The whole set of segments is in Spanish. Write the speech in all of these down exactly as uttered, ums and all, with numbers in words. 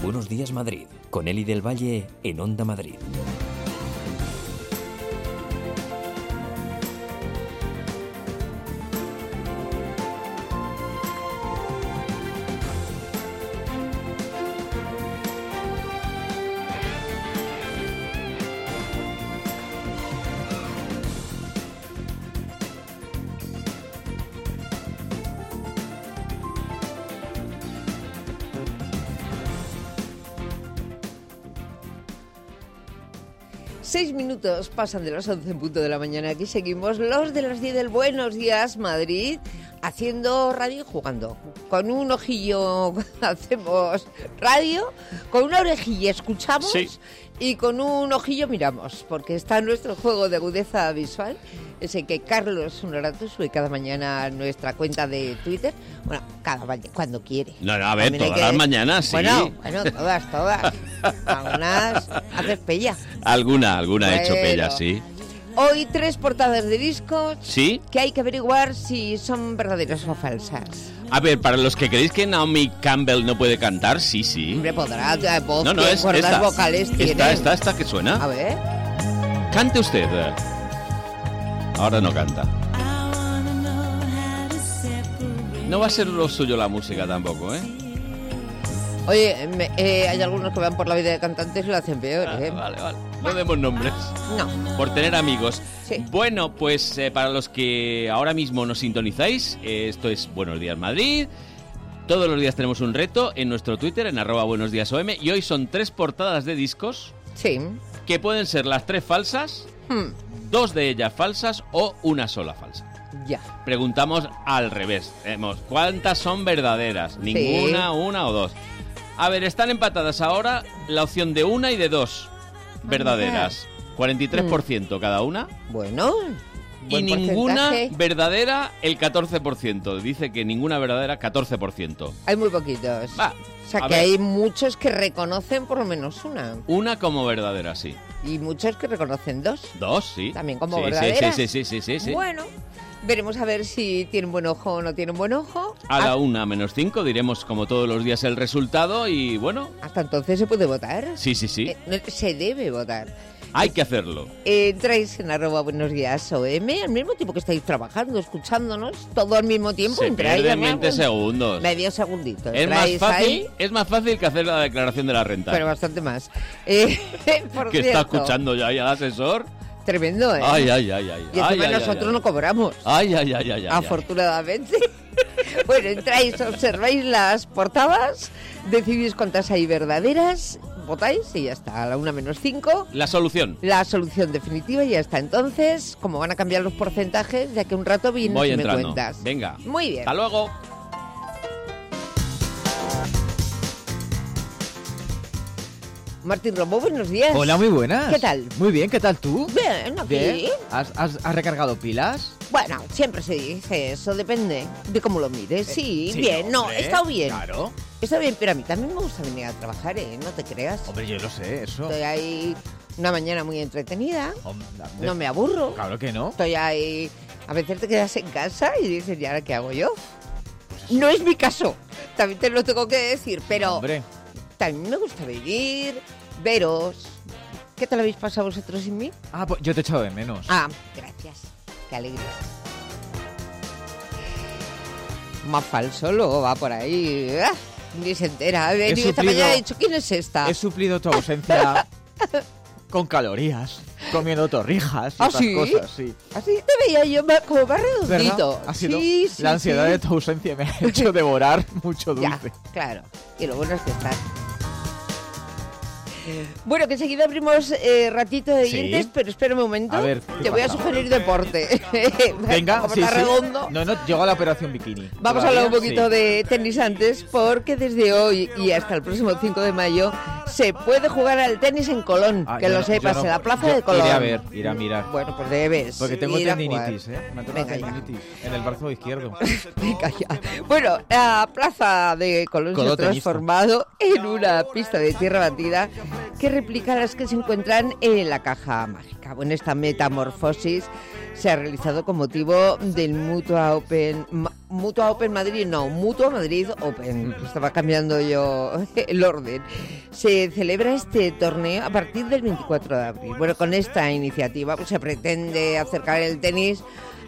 Buenos Días Madrid, con Eli del Valle en Onda Madrid. Seis minutos pasan de las once en punto de la mañana. Aquí seguimos los de las diez del Buenos Días Madrid, haciendo radio y jugando. Con un ojillo hacemos radio, con una orejilla escuchamos, sí, y con un ojillo miramos, porque está nuestro juego de agudeza visual, ese que Carlos Honorato sube cada mañana a nuestra cuenta de Twitter. Bueno, cada mañana, cuando quiere. No, no, a ver, También todas que... las mañanas, sí. Bueno, bueno, todas, todas. Algunas haces pella. Alguna, alguna bueno, he hecho pella, sí. Hoy tres portadas de discos, ¿sí?, que hay que averiguar si son verdaderas o falsas. A ver, para los que creéis que Naomi Campbell no puede cantar, sí, sí. Hombre, podrá, voz, no, no, es cuerdas esta, vocales tiene. Esta, esta, esta que suena. A ver. Cante usted. Ahora no canta. No va a ser lo suyo la música tampoco, ¿eh? Oye, me, eh, hay algunos que van por la vida de cantantes y lo hacen peor, ¿eh? Ah, vale, vale. No demos nombres. No. Por tener amigos. Sí. Bueno, pues eh, para los que ahora mismo nos sintonizáis, eh, esto es Buenos Días Madrid. Todos los días tenemos un reto en nuestro Twitter, en arroba Buenos Días O M. Y hoy son tres portadas de discos. Sí. Que pueden ser las tres falsas, hmm. dos de ellas falsas o una sola falsa. Ya. Preguntamos al revés. Vemos, ¿cuántas son verdaderas? Ninguna, sí, una o dos. A ver, están empatadas ahora la opción de una y de dos verdaderas. cuarenta y tres por ciento mm. cada una. Bueno. Y ninguna verdadera, el catorce por ciento. Dice que ninguna verdadera, catorce por ciento. Hay muy poquitos. Va, o sea, que ver. Hay muchos que reconocen por lo menos una. Una como verdadera, sí. Y muchos que reconocen dos. Dos, sí. También como sí, verdaderas. Sí, sí, sí, sí, sí, sí. Bueno, veremos a ver si tienen buen ojo o no tienen buen ojo. A la una menos cinco diremos como todos los días el resultado y bueno. Hasta entonces se puede votar. Sí, sí, sí. Eh, se debe votar. Hay que hacerlo. Eh, entráis en arroba Buenos Días O M, al mismo tiempo que estáis trabajando, escuchándonos, todo al mismo tiempo. Se pierden veinte segundos. Medio segundito. Es más, fácil, es más fácil que hacer la declaración de la renta. Pero bastante más. Eh, por que cierto, está escuchando ya el asesor. Tremendo, ¿eh? Ay, ay, ay, ay. Y encima ay, ay nosotros ay, ay. no cobramos. Ay, ay, ay, ay, ay. Afortunadamente. Bueno, entráis, observáis las portadas, decidís cuántas hay verdaderas, votáis y ya está, a la una menos cinco. La solución. La solución definitiva y ya está. Entonces, como van a cambiar los porcentajes, ya que un rato vienes Voy y entrando. me cuentas. Venga. Muy bien. Hasta luego. Martín Romo, buenos días. Hola, muy buenas. ¿Qué tal? Muy bien, ¿qué tal tú? Bien, aquí. Bien. ¿Has, has, ¿Has recargado pilas? Bueno, siempre se dice eso, depende de cómo lo mires. Sí, eh, sí bien, no, he estado bien. Claro. He estado bien, pero a mí también me gusta venir a trabajar, ¿eh? No te creas. Hombre, yo lo sé, eso. Estoy ahí una mañana muy entretenida. Hombre, no me aburro. Claro que no. Estoy ahí... A veces te quedas en casa y dices, ¿y ahora qué hago yo? Pues no es mi caso, también te lo tengo que decir, pero... Hombre. También me gusta venir, veros. ¿Qué tal habéis pasado vosotros sin mí? Ah, pues yo te he echado de menos. Ah, gracias. Qué alegría. Más falso, luego va por ahí. ¡Ah! Ni se entera. He venido esta mañana y he dicho, ¿quién es esta? He suplido tu ausencia con calorías, comiendo torrijas y ¿Ah, otras sí? cosas, sí. Así te veía yo como más redondito. ¿Verdad? Ha sido sí, sí, la ansiedad sí. de tu ausencia me ha hecho devorar mucho dulce. Ya, claro. Y lo bueno es que estás. Bueno, que enseguida abrimos eh, ratito de dientes, ¿sí? Pero espera un momento. A ver, te voy a sugerir deporte. Venga, como sí, está sí. redondo. No, no, llegó a la operación bikini. Vamos a hablar un poquito sí. de tenis antes, porque desde hoy y hasta el próximo cinco de mayo se puede jugar al tenis en Colón, ah, que lo no, sepas, no, en la plaza yo de Colón. Iré a ver, iré a mirar. Bueno, pues debes. Porque tengo tendinitis, ¿eh? Me tengo tendinitis en el brazo izquierdo. Venga ya. Bueno, la plaza de Colón Codo se ha transformado tenista. en una pista de tierra batida que replica las que se encuentran en la caja mágica. Bueno, esta metamorfosis se ha realizado con motivo del Mutua Open, Mutua Open Madrid, no, Mutua Madrid Open, estaba cambiando yo el orden. Se celebra este torneo a partir del veinticuatro de abril. Bueno, con esta iniciativa pues, se pretende acercar el tenis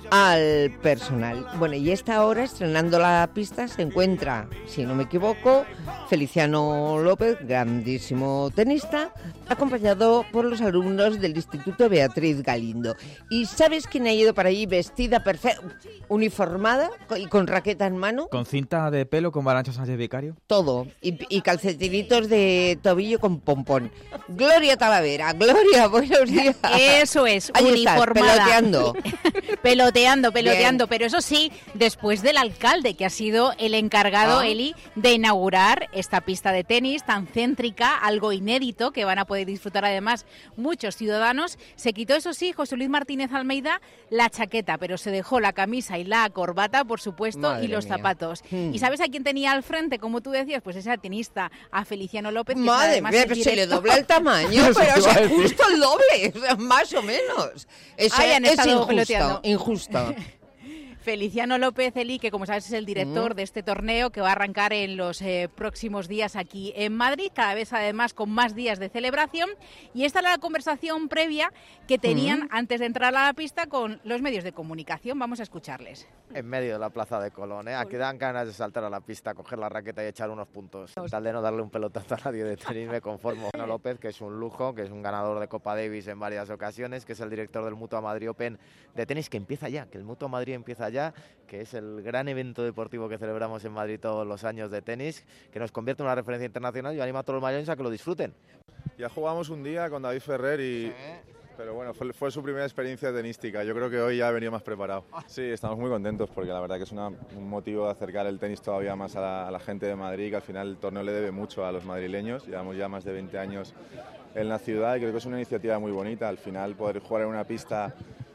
al personal. Bueno, y esta hora, estrenando la pista, se encuentra, si no me equivoco, Feliciano López, grandísimo tenista, acompañado por los alumnos del Instituto Beatriz Galindo. ¿Y sabes quién ha ido para allí vestida perfecta, uniformada y con raqueta en mano? ¿Con cinta de pelo con Arancha Sánchez Vicario? Todo. Y, y calcetinitos de tobillo con pompón. Gloria Talavera. Gloria, buenos días. Eso es, ahí uniformada. Estás, peloteando. Peloteando, peloteando, Bien. Pero eso sí, después del alcalde, que ha sido el encargado, ah. Eli, de inaugurar esta pista de tenis tan céntrica, algo inédito, que van a poder disfrutar además muchos ciudadanos. Se quitó, eso sí, José Luis Martínez Almeida, la chaqueta, pero se dejó la camisa y la corbata, por supuesto, Madre y los mía. zapatos. Hmm. ¿Y sabes a quién tenía al frente, como tú decías? Pues ese tenista, a Feliciano López. Que Madre además mía, es que se le director. dobla el tamaño, Eso pero te o iba a sea, decir. justo el doble, o sea, más o menos. Eso Ahí han es estado injusto, peloteando. injusto. Feliciano López, Eli, que como sabes es el director Mm. de este torneo que va a arrancar en los eh, próximos días aquí en Madrid, cada vez además con más días de celebración. Y esta era la conversación previa que tenían Mm. antes de entrar a la pista con los medios de comunicación. Vamos a escucharles. En medio de la plaza de Colón, ¿eh? Aquí dan ganas de saltar a la pista, coger la raqueta y echar unos puntos. Tal de no darle un pelotazo a nadie de tenis, me conformo. Bueno, López, que es un lujo, que es un ganador de Copa Davis en varias ocasiones, que es el director del Mutua Madrid Open de tenis, que empieza ya, que el Mutua Madrid empieza ya, que es el gran evento deportivo que celebramos en Madrid todos los años de tenis, que nos convierte en una referencia internacional y anima a todos los madrileños a que lo disfruten. Ya jugamos un día con David Ferrer y... Pero bueno, fue, fue su primera experiencia tenística. Yo creo que hoy ya ha venido más preparado. Sí, estamos muy contentos porque la verdad que es una, un motivo de acercar el tenis todavía más a la, a la gente de Madrid, que al final el torneo le debe mucho a los madrileños. Llevamos ya más de veinte años en la ciudad y creo que es una iniciativa muy bonita. Al final poder jugar en una pista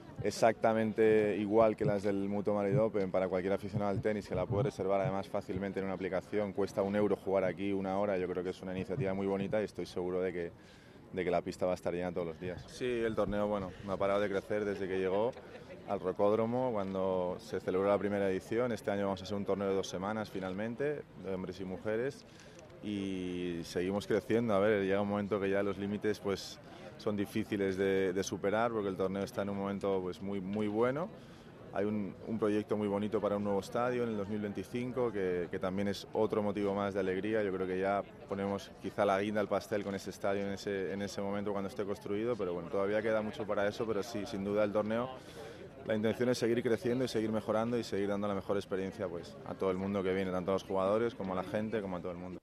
exactamente igual que las del Mutua Madrid Open para cualquier aficionado al tenis, que la puede reservar además fácilmente en una aplicación. Cuesta un euro jugar aquí una hora. Yo creo que es una iniciativa muy bonita y estoy seguro de que de que la pista va a estar llena todos los días. Sí, el torneo, bueno, no ha parado de crecer desde que llegó al Rocódromo, cuando se celebró la primera edición. Este año vamos a hacer un torneo de dos semanas finalmente, de hombres y mujeres, y seguimos creciendo. A ver, llega un momento que ya los límites pues son difíciles de, de superar, porque el torneo está en un momento pues muy, muy bueno. Hay un, un proyecto muy bonito para un nuevo estadio en el dos mil veinticinco, que, que también es otro motivo más de alegría. Yo creo que ya ponemos quizá la guinda al pastel con ese estadio en ese, en ese momento cuando esté construido, pero bueno, todavía queda mucho para eso, pero sí, sin duda el torneo, la intención es seguir creciendo y seguir mejorando y seguir dando la mejor experiencia pues, a todo el mundo que viene, tanto a los jugadores como a la gente, como a todo el mundo.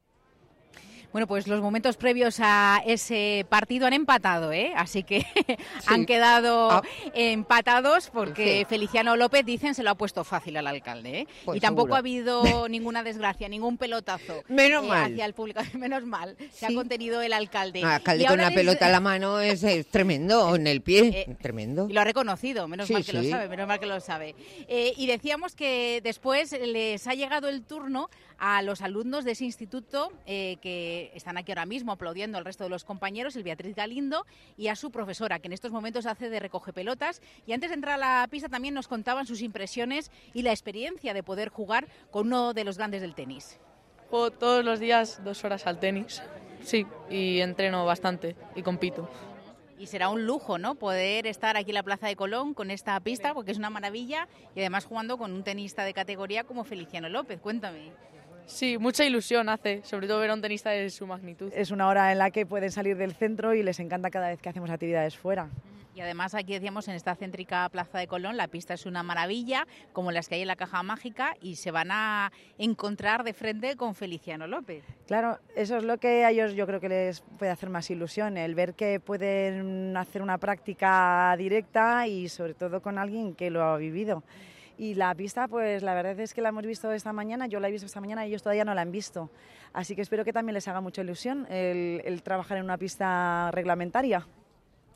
Bueno, pues los momentos previos a ese partido han empatado, ¿eh? Así que sí. han quedado ah. empatados porque sí. Feliciano López, dicen, se lo ha puesto fácil al alcalde, ¿eh? Pues y tampoco seguro. ha habido ninguna desgracia, ningún pelotazo menos eh, mal. hacia el público. Menos mal, se sí. ha contenido el alcalde. El alcalde con la les... pelota en la mano es, es tremendo, en el pie, eh, tremendo. Y lo ha reconocido, menos sí, mal que sí. lo sabe, menos mal que lo sabe. Eh, y decíamos que después les ha llegado el turno a los alumnos de ese instituto eh, que están aquí ahora mismo aplaudiendo al resto de los compañeros, el Beatriz Galindo, y a su profesora, que en estos momentos hace de recogepelotas. Y antes de entrar a la pista también nos contaban sus impresiones y la experiencia de poder jugar con uno de los grandes del tenis. Juego todos los días dos horas al tenis, sí, y entreno bastante y compito. Y será un lujo, ¿no?, poder estar aquí en la Plaza de Colón con esta pista, porque es una maravilla, y además jugando con un tenista de categoría como Feliciano López. Cuéntame. Sí, mucha ilusión hace, sobre todo ver a un tenista de su magnitud. Es una hora en la que pueden salir del centro y les encanta cada vez que hacemos actividades fuera. Y además aquí decíamos en esta céntrica Plaza de Colón, la pista es una maravilla, como las que hay en la Caja Mágica, y se van a encontrar de frente con Feliciano López. Claro, eso es lo que a ellos yo creo que les puede hacer más ilusión, el ver que pueden hacer una práctica directa y sobre todo con alguien que lo ha vivido. Y la pista, pues la verdad es que la hemos visto esta mañana, yo la he visto esta mañana y ellos todavía no la han visto. Así que espero que también les haga mucha ilusión el, el trabajar en una pista reglamentaria.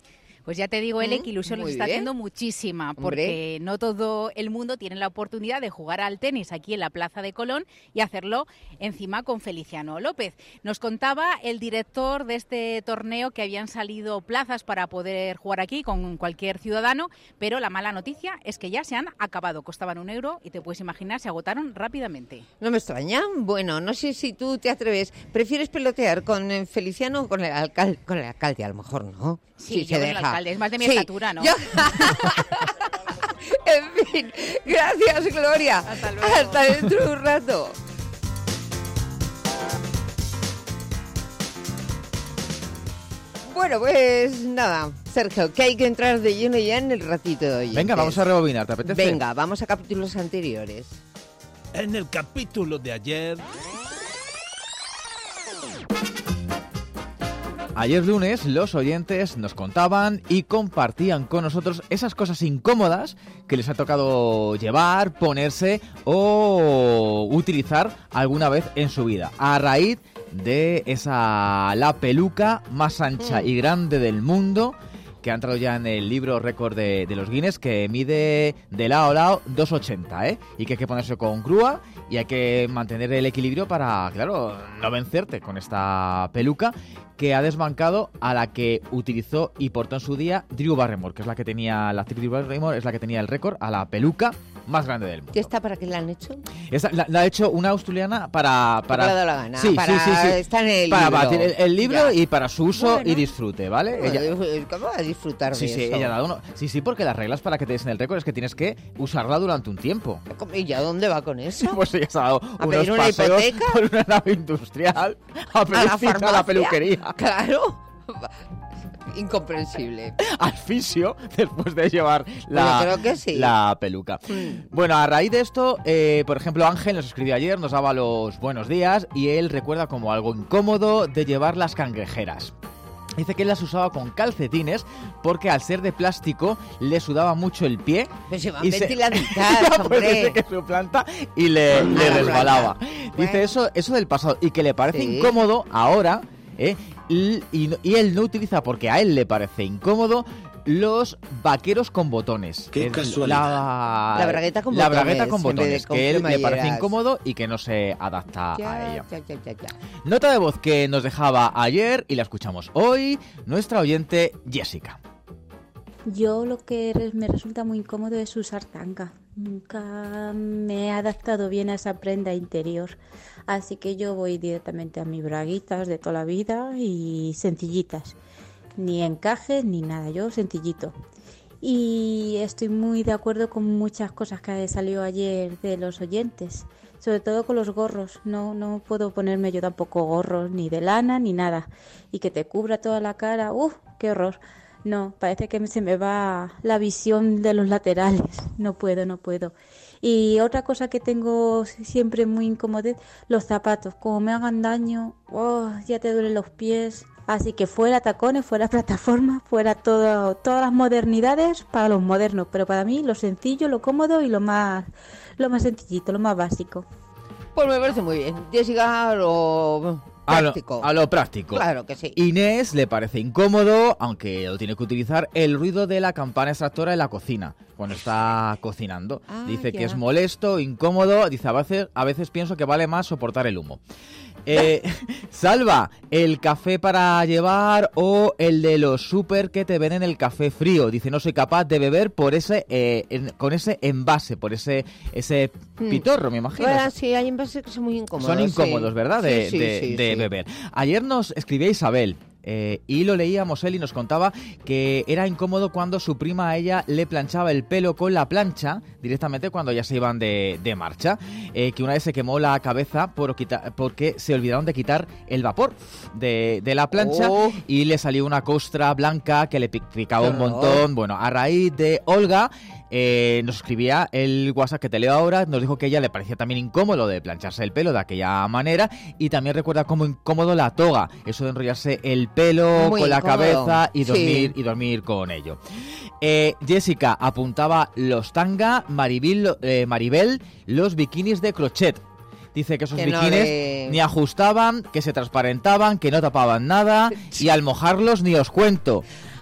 Pues ya te digo, Ele, Mm, que ilusión muy les está bien. haciendo muchísima, Hombre. porque no todo el mundo tiene la oportunidad de jugar al tenis aquí en la Plaza de Colón y hacerlo encima con Feliciano López. Nos contaba el director de este torneo que habían salido plazas para poder jugar aquí con cualquier ciudadano, pero la mala noticia es que ya se han acabado. Costaban un euro y te puedes imaginar, se agotaron rápidamente. No me extraña. Bueno, no sé si tú te atreves. ¿Prefieres pelotear con eh, Feliciano o con el alcalde? Con el alcalde, a lo mejor no. Sí, Si yo se con el deja. alcalde, es más de mi Sí, estatura, ¿no? yo- En fin, gracias, Gloria. Hasta luego. Hasta dentro de un rato. Bueno, pues nada, Sergio, que hay que entrar de lleno ya en el ratito de hoy. Venga, vamos a rebobinar, ¿te apetece? Venga, vamos a capítulos anteriores. En el capítulo de ayer... Ayer lunes los oyentes nos contaban y compartían con nosotros esas cosas incómodas que les ha tocado llevar, ponerse o utilizar alguna vez en su vida. A raíz de esa la peluca más ancha y grande del mundo, que ha entrado ya en el libro récord de, de los Guinness, que mide de lado a lado dos ochenta, ¿eh? Y que hay que ponerse con grúa y hay que mantener el equilibrio para, claro, no vencerte con esta peluca que ha desbancado a la que utilizó y portó en su día Drew Barrymore, que es la que tenía, la actriz Drew Barrymore es la que tenía el récord a la peluca más grande del mundo. ¿Qué está para qué la han hecho? Esa, la, la ha hecho una australiana para... para Porque le ha dado la gana, Sí, para- sí, sí, sí. está en el para libro. batir el, el libro Ya. y para su uso Bueno. y disfrute, ¿vale? Ella, ¿Cómo va a disfrutar sí, de sí, eso? ella ha dado uno. Sí, sí, porque las reglas para que te des en el récord es que tienes que usarla durante un tiempo. ¿Y ya dónde va con eso? Pues ella se ha dado ¿A unos pedir una paseos hipoteca? por una nave industrial a pedir cita a farmacia? la peluquería. Claro. Incomprensible. Al fisio después de llevar la, Bueno, creo que sí. la peluca. Mm. Bueno, a raíz de esto, eh, por ejemplo, Ángel nos escribió ayer, nos daba los buenos días y él recuerda como algo incómodo de llevar las cangrejeras. Dice que él las usaba con calcetines porque al ser de plástico le sudaba mucho el pie. Pero se van y se- ventiladitas, Ya, pues hombre. dice que su planta y le, le la resbalaba. planta. Dice Bueno. eso, eso del pasado y que le parece Sí. incómodo ahora, ¿eh? y, y, no- y él no utiliza porque a él le parece incómodo los vaqueros con botones. Qué Es casualidad. La, La bragueta con la botones, bragueta con en vez de botones, con que él le parece cremalleras. incómodo y que no se adapta a Ya, ella. ya, ya, ya, ya. Nota de voz que nos dejaba ayer y la escuchamos hoy, nuestra oyente Jessica. Yo lo que res- me resulta muy incómodo es usar tanga. Nunca me he adaptado bien a esa prenda interior. Así que yo voy directamente a mis braguitas de toda la vida y sencillitas. Ni encajes ni nada, yo sencillito. Y estoy muy de acuerdo con muchas cosas que salió ayer de los oyentes. Sobre todo con los gorros. No, no puedo ponerme yo tampoco gorros ni de lana ni nada. Y que te cubra toda la cara. ¡Uf! ¡Qué horror! No, parece que se me va la visión de los laterales. No puedo, no puedo. Y otra cosa que tengo siempre muy incomodez, los zapatos. Como me hagan daño, oh, ya te duelen los pies. Así que fuera tacones, fuera plataformas, fuera todo, todas las modernidades para los modernos. Pero para mí lo sencillo, lo cómodo y lo más, lo más sencillito, lo más básico. Pues me parece muy bien. Jessica, lo A lo, práctico. a lo práctico. Claro que sí. Inés le parece incómodo, aunque lo tiene que utilizar, el ruido de la campana extractora en la cocina, cuando está cocinando. Ah, Dice ya. que es molesto, incómodo, dice a veces, a veces pienso que vale más soportar el humo. Eh, Salva, el café para llevar o el de los súper que te venden el café frío. Dice, no soy capaz de beber por ese eh, en- con ese envase, por ese ese Mm. pitorro, me imagino. Bueno, sí, hay envases que son muy incómodos. Son sí. incómodos, ¿verdad? De, Sí, sí, de- sí, de sí. beber. Ayer nos escribía Isabel. eh, y lo leíamos él y nos contaba que era incómodo cuando su prima a ella le planchaba el pelo con la plancha directamente cuando ya se iban de, de marcha, eh, que una vez se quemó la cabeza por quita- porque se olvidaron de quitar el vapor de, de la plancha Oh. y le salió una costra blanca que le pic- picaba Qué un horror. montón. Bueno, a raíz de Olga eh, nos escribía el WhatsApp que te leo ahora, nos dijo que a ella le parecía también incómodo de plancharse el pelo de aquella manera y también recuerda como incómodo la toga, eso de enrollarse el pelo Muy con la incómodo, cabeza y sí. dormir y dormir con ello. Eh, Jessica apuntaba los tanga, Maribel, eh, Maribel los bikinis de crochet. Dice que esos Que no bikinis le- ni ajustaban, que se transparentaban, que no tapaban nada y al mojarlos ni os cuento.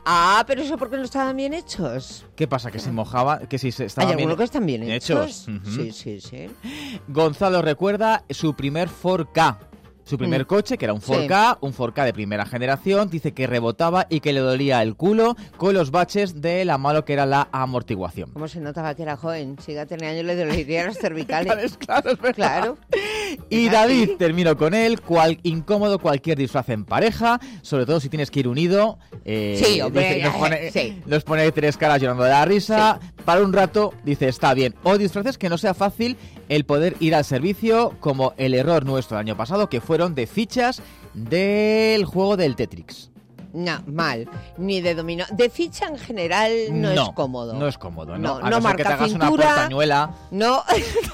Ah, pero eso porque no estaban bien hechos. ¿Qué pasa? Que se mojaba, que si se estaban Hay algunos bien que están bien hechos. Ujú. Sí, sí, sí. Gonzalo recuerda su primer Ford Ka. Su primer Mm. coche, que era un Ford Sí. Ka, un Ford Ka de primera generación, dice que rebotaba y que le dolía el culo con los baches de la malo que era la amortiguación. ¿Cómo se notaba que era joven? Si ya tenía años le dolerían las cervicales. Claro, es verdad. Claro. Y Es David así. terminó con él, cual incómodo cualquier disfraz en pareja, sobre todo si tienes que ir unido. eh, Sí, hombre, dice, nos, eh, pone, sí. nos pone tres caras llorando de la risa. Para un rato, dice, está bien. O disfraces que no sea fácil el poder ir al servicio, como el error nuestro del año pasado, que fueron de fichas del juego del Tetrix. No, mal. Ni de dominó. De ficha en general no, es cómodo. No es cómodo, No, ¿no? A no no ser que te marca hagas una cintura. portañuela. No,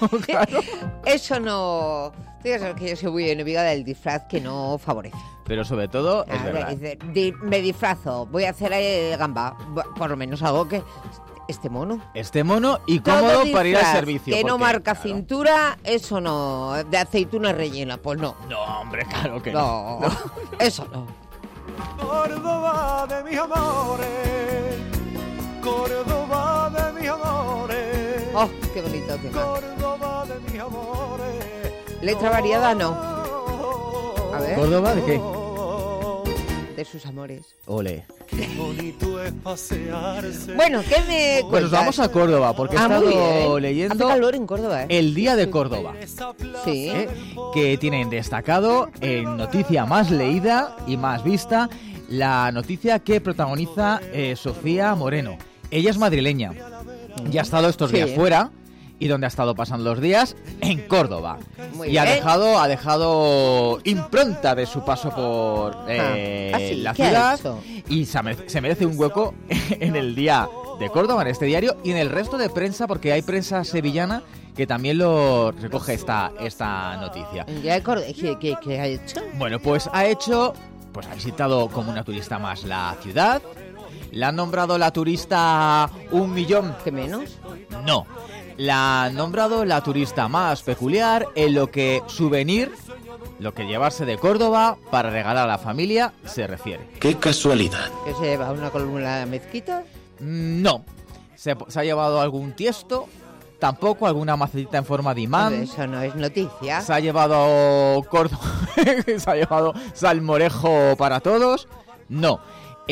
eso no. Fíjate que yo soy muy enemiga del disfraz que no favorece. Pero sobre todo, es A ver, verdad. dice, di- me disfrazo, voy a hacer eh, gamba. Bu- Por lo menos algo que. Este mono. Este mono y Todo cómodo para ir al disfraz servicio. Que no porque, marca claro. cintura, eso no. De aceituna rellena, pues no. No, hombre, claro que no. No, eso no. Córdoba de mis amores, Córdoba de mis amores, Oh, qué bonito tema. Córdoba de mis amores. Letra variada, no. A ver. ¿Córdoba de qué? De sus amores. Ole. Qué bonito es pasearse. Bueno, ¿qué me Pues nos cuentas? vamos a Córdoba, porque he Ah, muy estado bien. leyendo Hace calor en Córdoba, ¿eh? el Día de Córdoba, Sí. ¿eh? que tienen destacado en noticia más leída y más vista la noticia que protagoniza eh, Sofía Moreno. Ella es madrileña y ha estado estos Sí. días fuera. Y donde ha estado pasando los días, en Córdoba. Muy y ha bien. dejado, ha dejado impronta de su paso por eh, Ah, ¿ah, sí? la ¿Qué ha ciudad. hecho? Y se merece, se merece un hueco en el Día de Córdoba, en este diario, y en el resto de prensa, porque hay prensa sevillana que también lo recoge esta, esta noticia. Ya he acordado- ¿Qué, qué, qué ha hecho? Bueno, pues ha hecho, pues ha visitado como una turista más la ciudad. ¿La han nombrado la turista un millón? ¿Qué menos? No. La han nombrado la turista más peculiar en lo que souvenir, lo que llevarse de Córdoba para regalar a la familia, se refiere. ¡Qué casualidad! ¿Que se lleva una columna de mezquita? Mm, No. Se, se ha llevado algún tiesto, tampoco alguna macetita en forma de imán. Eso no es noticia. Se ha llevado Córdoba, se ha llevado salmorejo para todos. No.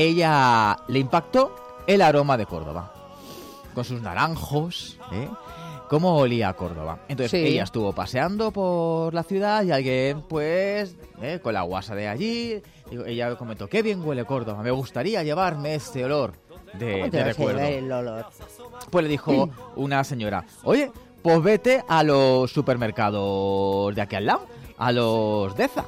Ella le impactó el aroma de Córdoba. Con sus naranjos, ¿eh? ¿Cómo olía a Córdoba? Entonces Sí. ella estuvo paseando por la ciudad y alguien, pues, ¿eh? con la guasa de allí, digo, ella comentó, qué bien huele Córdoba, me gustaría llevarme este olor de, ¿Cómo te de vas a recuerdo. llevar el olor? Pues le dijo una señora, oye, pues vete a los supermercados de aquí al lado, a los Deza.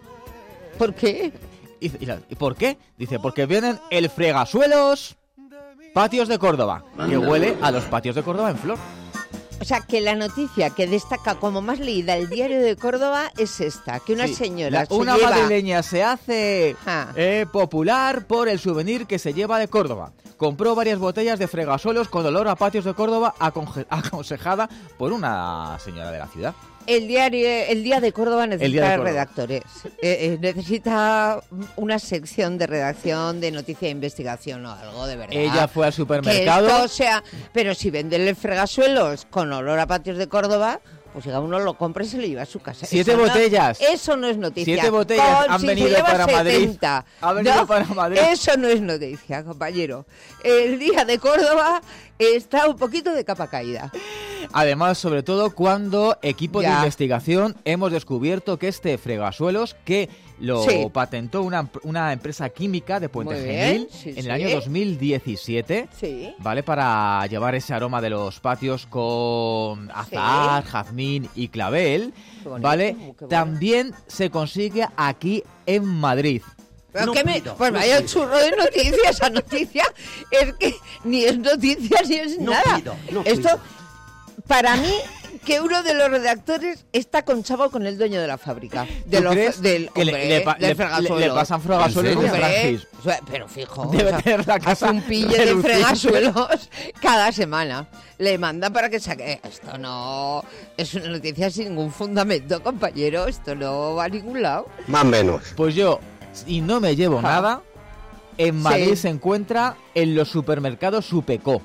¿Por qué? Y, y la- ¿y por qué? Dice, porque vienen el fregasuelos patios de Córdoba, que huele a los patios de Córdoba en flor. O sea, que la noticia que destaca como más leída el diario de Córdoba es esta, que una Sí, señora la- se una lleva... madrileña se hace Ah. eh, popular por el souvenir que se lleva de Córdoba. Compró varias botellas de fregasuelos con olor a patios de Córdoba aconje- aconsejada por una señora de la ciudad. El diario, el Día de Córdoba necesita Día de Córdoba. redactores. Eh, eh, necesita una sección de redacción de noticia e investigación o algo de verdad. Ella fue al Que supermercado. esto sea, pero si venden fregasuelos con olor a patios de Córdoba, pues llega uno lo compra y se lo lleva a su casa. Siete Eso no- botellas. eso no es noticia. Siete botellas Con- han si venido se lleva para Madrid. setenta. Ha venido No, para Madrid. Eso no es noticia, compañero. El Día de Córdoba está un poquito de capa caída. Además, sobre todo cuando equipo de Ya. investigación hemos descubierto que este fregasuelos, que lo Sí. patentó una, una empresa química de Puente Muy Genil bien, sí, en el sí. año dos mil diecisiete, Sí. ¿vale? Para llevar ese aroma de los patios con azahar, jazmín y clavel, Qué bonito, ¿vale? qué bueno. También se consigue aquí en Madrid. Pero que me, pues vaya churro de noticia, esa noticia es que ni es noticia ni es No nada. pido, no Esto, pido. para mí, que uno de los redactores está conchavo con el dueño de la fábrica. De ¿Tú los, crees del, que le- hombre, le pa- del le- fregasuelo. le- le pasan fregasuelos Hombre, de Frangis? o sea, pero fijo, Debe o sea, tener la casa hace un pille de reluciente. fregasuelos cada semana. Le mandan para que saque. Esto no es una noticia sin ningún fundamento, compañero. Esto no va a ningún lado. Más o menos. Pues yo, si no me llevo Ah. nada, en Madrid Sí. se encuentra en los supermercados Supeco.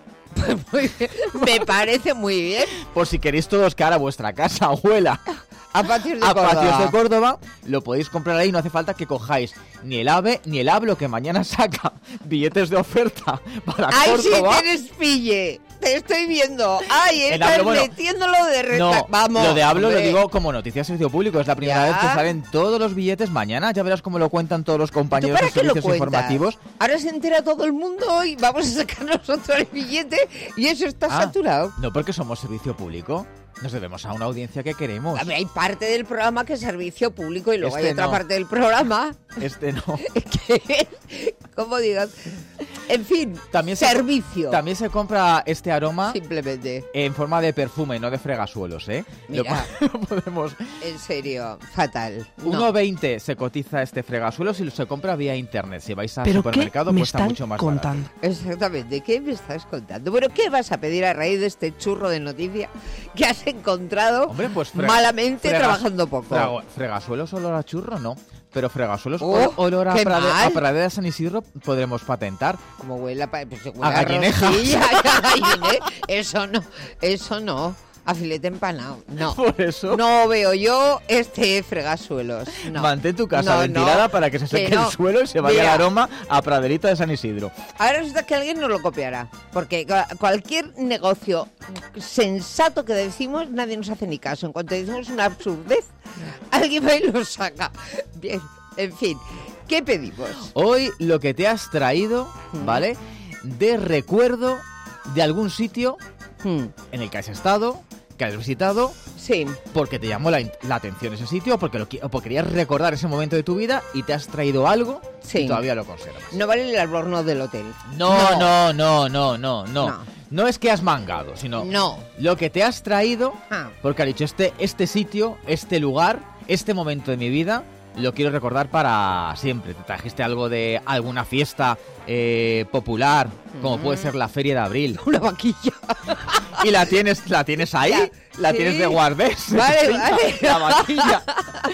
Muy bien, me parece muy bien. Por si queréis todos que ahora vuestra casa huela A patios de a Córdoba. patios de Córdoba, lo podéis comprar ahí, no hace falta que cojáis ni el AVE ni el Hablo, que mañana saca billetes de oferta para ¡Ay, sí, Córdoba. tienes pille! Te estoy viendo. ¡Ay, En estás Hablo, bueno, metiéndolo de reta! No, Vamos. lo de Hablo hombre. lo digo como noticia de servicio público. Es la primera Ya. vez que salen todos los billetes mañana. Ya verás cómo lo cuentan todos los ¿Tú compañeros para de qué lo servicios cuentas? informativos. Ahora se entera todo el mundo y vamos a sacar nosotros el billete y eso está Ah, saturado. No, porque somos servicio público. Nos debemos a una audiencia que queremos. A ver, hay parte del programa que es servicio público y luego Este hay otra no. parte del programa Este no. que, como digas, en fin, También se, servicio. también se compra este aroma Simplemente, en forma de perfume, no de fregasuelos, ¿eh? Lo Mira. po- podemos... en serio, fatal. No. uno veinte se cotiza este fregasuelo si se compra vía internet. Si vais al ¿Pero qué supermercado me cuesta están mucho más contando? Exactamente, ¿qué me estás contando? Bueno, ¿qué vas a pedir a raíz de este churro de noticia que has encontrado Hombre, pues frega- malamente fregas- trabajando poco? frega- fregasuelos olor a churro, no. Pero fregasuelos Oh, ol- olor a, qué prade- mal. a pradera de San Isidro podremos patentar. Como huele a, pa- pues, huele A gallinejas. rosquilla, a galline- Eso no, eso no. A filete empanado, no. Por eso. No veo yo este fregasuelos. No. Mantén tu casa No, ventilada no, para que se que seque no. el suelo y se vaya Mira. el aroma a praderita de San Isidro. Ahora resulta que alguien nos lo copiará. Porque cua- cualquier negocio sensato que decimos, nadie nos hace ni caso. En cuanto decimos una absurdez, alguien va y lo saca. Bien, en fin. ¿Qué pedimos? Hoy lo que te has traído, ¿vale? De recuerdo de algún sitio Hmm, en el que has estado, que has visitado, Sí. porque te llamó la, in- la atención ese sitio, porque, lo, qui- o porque querías recordar ese momento de tu vida y te has traído algo Sí. y todavía lo conservas. No vale el albornoz del hotel. No, no, no, no, no, no. No. No es que has mangado, sino No. lo que te has traído, Ah. porque has dicho, este, este sitio, este lugar, este momento de mi vida, lo quiero recordar para siempre. Te trajiste algo de alguna fiesta eh, popular, como puede ser la Feria de Abril. Una vaquilla. Y la tienes, la tienes ahí, Ya, la sí. tienes de guardés. Vale, Sí, vale. La vaquilla.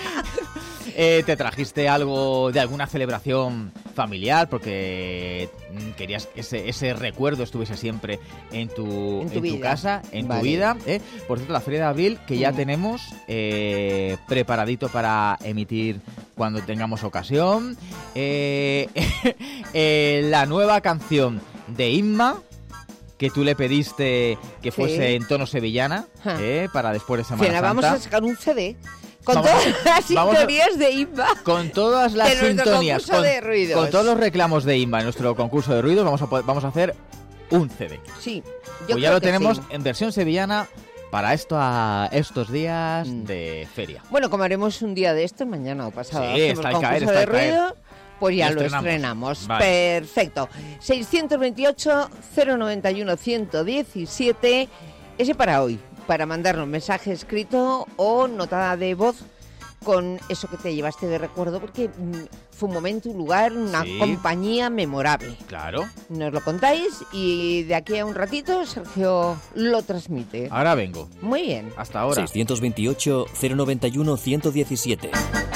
Eh, te trajiste algo de alguna celebración familiar porque mm, querías que ese, ese recuerdo estuviese siempre en tu, En tu en tu vida. casa, en Vale. tu vida. ¿eh? Por cierto, la Feria de Abril que ya Mm. tenemos eh, preparadito para emitir cuando tengamos ocasión. Eh, eh, la nueva canción de Inma, que tú le pediste que Sí. fuese en tono sevillana, Ja. eh, para después de Semana Cena, Santa. vamos a sacar un C D con Vamos a- todas las vamos a- sintonías de Inma. Con todas las de nuestro sintonías, concurso con, de ruidos. con todos los reclamos de Inma en nuestro concurso de ruidos, vamos a, po- vamos a hacer un C D. Sí, yo Pues creo ya lo que tenemos sí. en versión sevillana para esto a estos días Mm. de feria. Bueno, como haremos un día de esto, mañana o pasado, Sí, hacemos está al concurso caer, está de al caer. ruido, pues ya Lo lo estrenamos. estrenamos. Vale. Perfecto. seiscientos veintiocho, cero noventa y uno, ciento diecisiete, ese para hoy, para mandarnos mensaje escrito o nota de voz con eso que te llevaste de recuerdo, porque mm, fue un momento, un lugar, una Sí. compañía memorable. Claro. Nos lo contáis y de aquí a un ratito Sergio lo transmite. Ahora vengo. Muy bien. Hasta ahora. seiscientos veintiocho, cero noventa y uno, ciento diecisiete.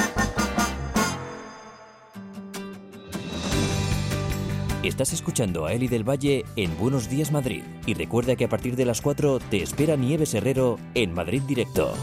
Estás escuchando a Eli del Valle en Buenos Días Madrid. Y recuerda que a partir de las cuatro te espera Nieves Herrero en Madrid Directo.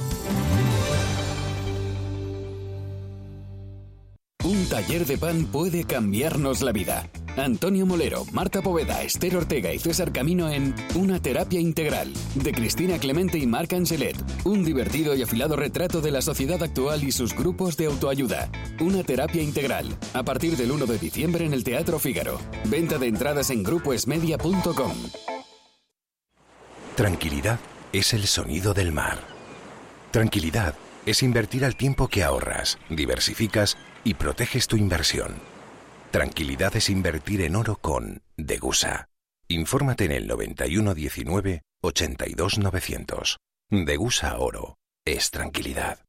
Un taller de pan puede cambiarnos la vida. Antonio Molero, Marta Poveda, Esther Ortega y César Camino en Una terapia integral, de Cristina Clemente y Marc Angelet. Un divertido y afilado retrato de la sociedad actual y sus grupos de autoayuda. Una terapia integral, a partir del uno de diciembre en el Teatro Fígaro. Venta de entradas en grupo esmedia punto com. Tranquilidad es el sonido del mar. Tranquilidad es invertir al tiempo que ahorras, diversificas y proteges tu inversión. Tranquilidad es invertir en oro con Degusa. Infórmate en el noventa y uno diecinueve ochenta y dos novecientos. Degusa Oro es tranquilidad.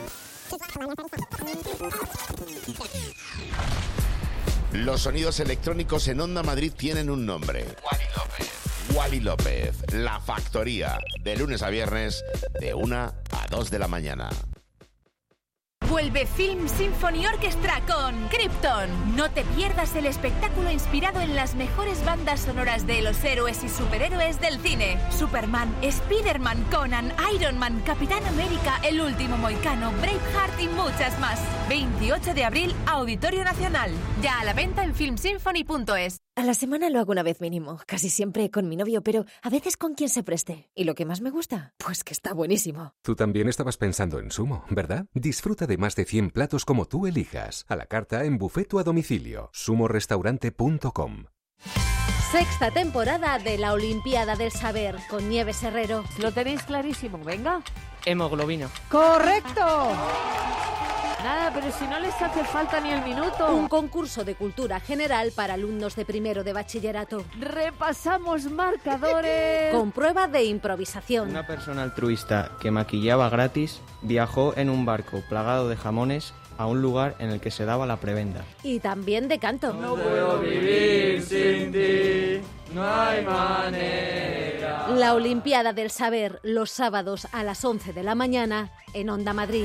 Los sonidos electrónicos en Onda Madrid tienen un nombre. Wally López. Wally López, La Factoría, de lunes a viernes, de una a dos de la mañana. Vuelve Film Symphony Orchestra con Krypton. No te pierdas el espectáculo inspirado en las mejores bandas sonoras de los héroes y superhéroes del cine. Superman, Spider-Man, Conan, Iron Man, Capitán América, El Último Mohicano, Braveheart y muchas más. veintiocho de abril, Auditorio Nacional. Ya a la venta en film symphony punto es. A la semana lo hago una vez mínimo, casi siempre con mi novio, pero a veces con quien se preste. ¿Y lo que más me gusta? Pues que está buenísimo. Tú también estabas pensando en Sumo, ¿verdad? Disfruta de más de cien platos como tú elijas. A la carta en buffet o a domicilio. sumo restaurante punto com. Sexta temporada de la Olimpiada del Saber con Nieves Herrero. Lo tenéis clarísimo, venga. Hemoglobina. ¡Correcto! Nada, pero si no les hace falta ni el minuto. Un concurso de cultura general para alumnos de primero de bachillerato. Repasamos marcadores. Con prueba de improvisación. Una persona altruista que maquillaba gratis viajó en un barco plagado de jamones a un lugar en el que se daba la prebenda. Y también de canto. No puedo vivir sin ti, no hay manera. La Olimpiada del Saber, los sábados a las once de la mañana en Onda Madrid.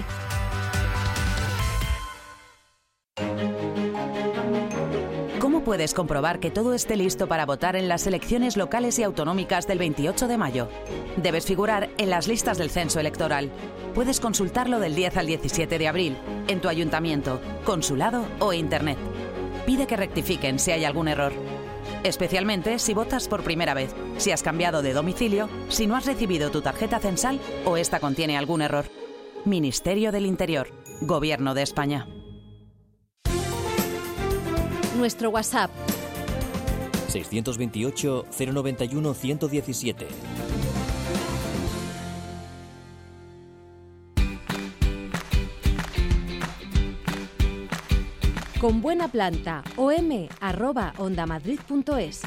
¿Cómo puedes comprobar que todo esté listo para votar en las elecciones locales y autonómicas del veintiocho de mayo? Debes figurar en las listas del censo electoral. Puedes consultarlo del diez al diecisiete de abril, en tu ayuntamiento, consulado o internet. Pide que rectifiquen si hay algún error. Especialmente si votas por primera vez, si has cambiado de domicilio, si no has recibido tu tarjeta censal o esta contiene algún error. Ministerio del Interior, Gobierno de España. Nuestro WhatsApp seiscientos veintiocho, cero noventa y uno, ciento diecisiete. Con buena planta, om arroba ondamadrid punto es.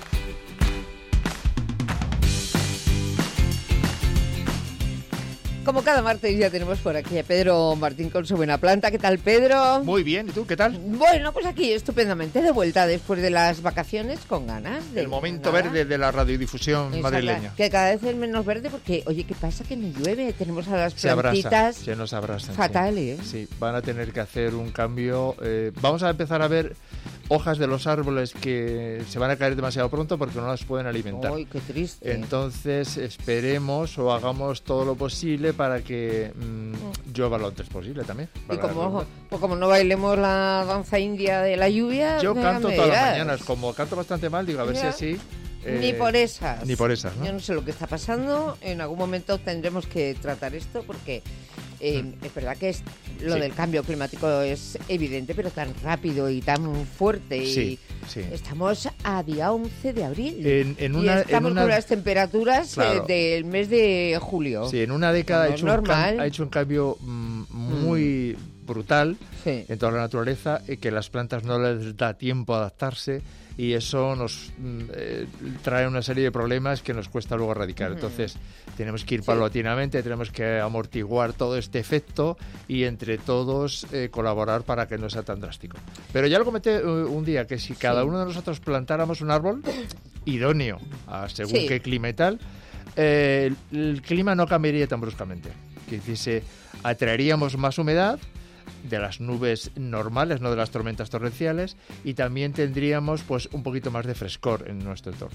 Como cada martes ya tenemos por aquí a Pedro Martín con su buena planta. ¿Qué tal, Pedro? Muy bien, ¿y tú qué tal? Bueno, pues aquí estupendamente, de vuelta después de las vacaciones, con ganas. De El momento nada. verde de la radiodifusión Exacto. madrileña. Que cada vez es menos verde porque, oye, ¿qué pasa? Que no llueve. Tenemos a las Se abrasa, plantitas se nos abrasan. fatales. Sí. sí, van a tener que hacer un cambio. Eh, vamos a empezar a ver hojas de los árboles que se van a caer demasiado pronto porque no las pueden alimentar. ¡Ay, qué triste! Entonces esperemos o hagamos todo lo posible para que mmm, llueva lo antes posible también. Y como, pues como no bailemos la danza india de la lluvia... Yo ya canto me todas dirás. las mañanas, como canto bastante mal, digo a ver Ya. si así... Eh, Ni por esas. Ni por esas, ¿no? Yo no sé lo que está pasando. En algún momento tendremos que tratar esto porque eh, mm. es verdad que es, lo sí. del cambio climático es evidente, pero tan rápido y tan fuerte. Sí, y sí. Estamos a día once de abril. En, en y una, estamos en una... con las temperaturas claro. eh, del mes de julio. Sí, en una década ha hecho, un normal. ha hecho un cambio mm, muy mm. brutal sí. en toda la naturaleza, y que las plantas no les da tiempo a adaptarse, y eso nos eh, trae una serie de problemas que nos cuesta luego erradicar. Uh-huh. Entonces tenemos que ir sí. paulatinamente, tenemos que amortiguar todo este efecto y entre todos eh, colaborar para que no sea tan drástico. Pero ya lo comenté uh, un día, que si cada sí. uno de nosotros plantáramos un árbol idóneo a según sí. qué clima y tal, eh, el, el clima no cambiaría tan bruscamente. Que hiciese, atraeríamos más humedad de las nubes normales, no de las tormentas torrenciales, y también tendríamos pues un poquito más de frescor en nuestro entorno.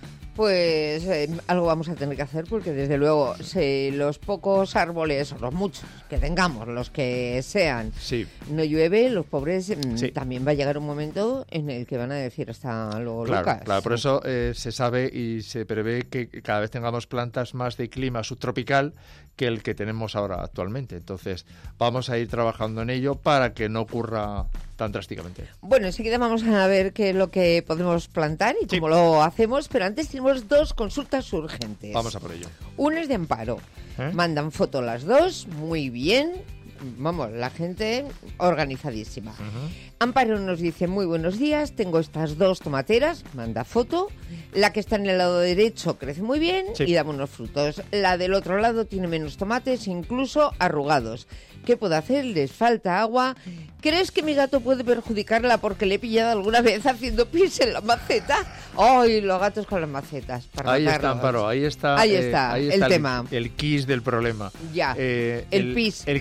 Pues eh, algo vamos a tener que hacer, porque desde luego si los pocos árboles, o los muchos que tengamos, los que sean, sí. no llueve, los pobres sí. también va a llegar un momento en el que van a decir hasta luego, claro, Lucas. Claro, por eso eh, se sabe y se prevé que cada vez tengamos plantas más de clima subtropical que el que tenemos ahora actualmente. Entonces vamos a ir trabajando en ello para que no ocurra tan drásticamente. Bueno, enseguida vamos a ver qué es lo que podemos plantar y cómo sí. lo hacemos, pero antes tenemos dos consultas urgentes. Vamos a por ello. Una es de Amparo. ¿Eh? Mandan foto las dos, muy bien. Vamos, la gente organizadísima. Uh-huh. Amparo nos dice: muy buenos días, tengo estas dos tomateras, manda foto. La que está en el lado derecho crece muy bien sí. y da buenos frutos. La del otro lado tiene menos tomates, incluso arrugados. ¿Qué puedo hacer? Les falta agua. ¿Crees que mi gato puede perjudicarla porque le he pillado alguna vez haciendo pis en la maceta? ¡Ay, los gatos con las macetas! Para ahí matarlos. está, Amparo, ahí está, ahí eh, está ahí el está tema. El, el quis del problema. Ya, eh, el, el pis el que del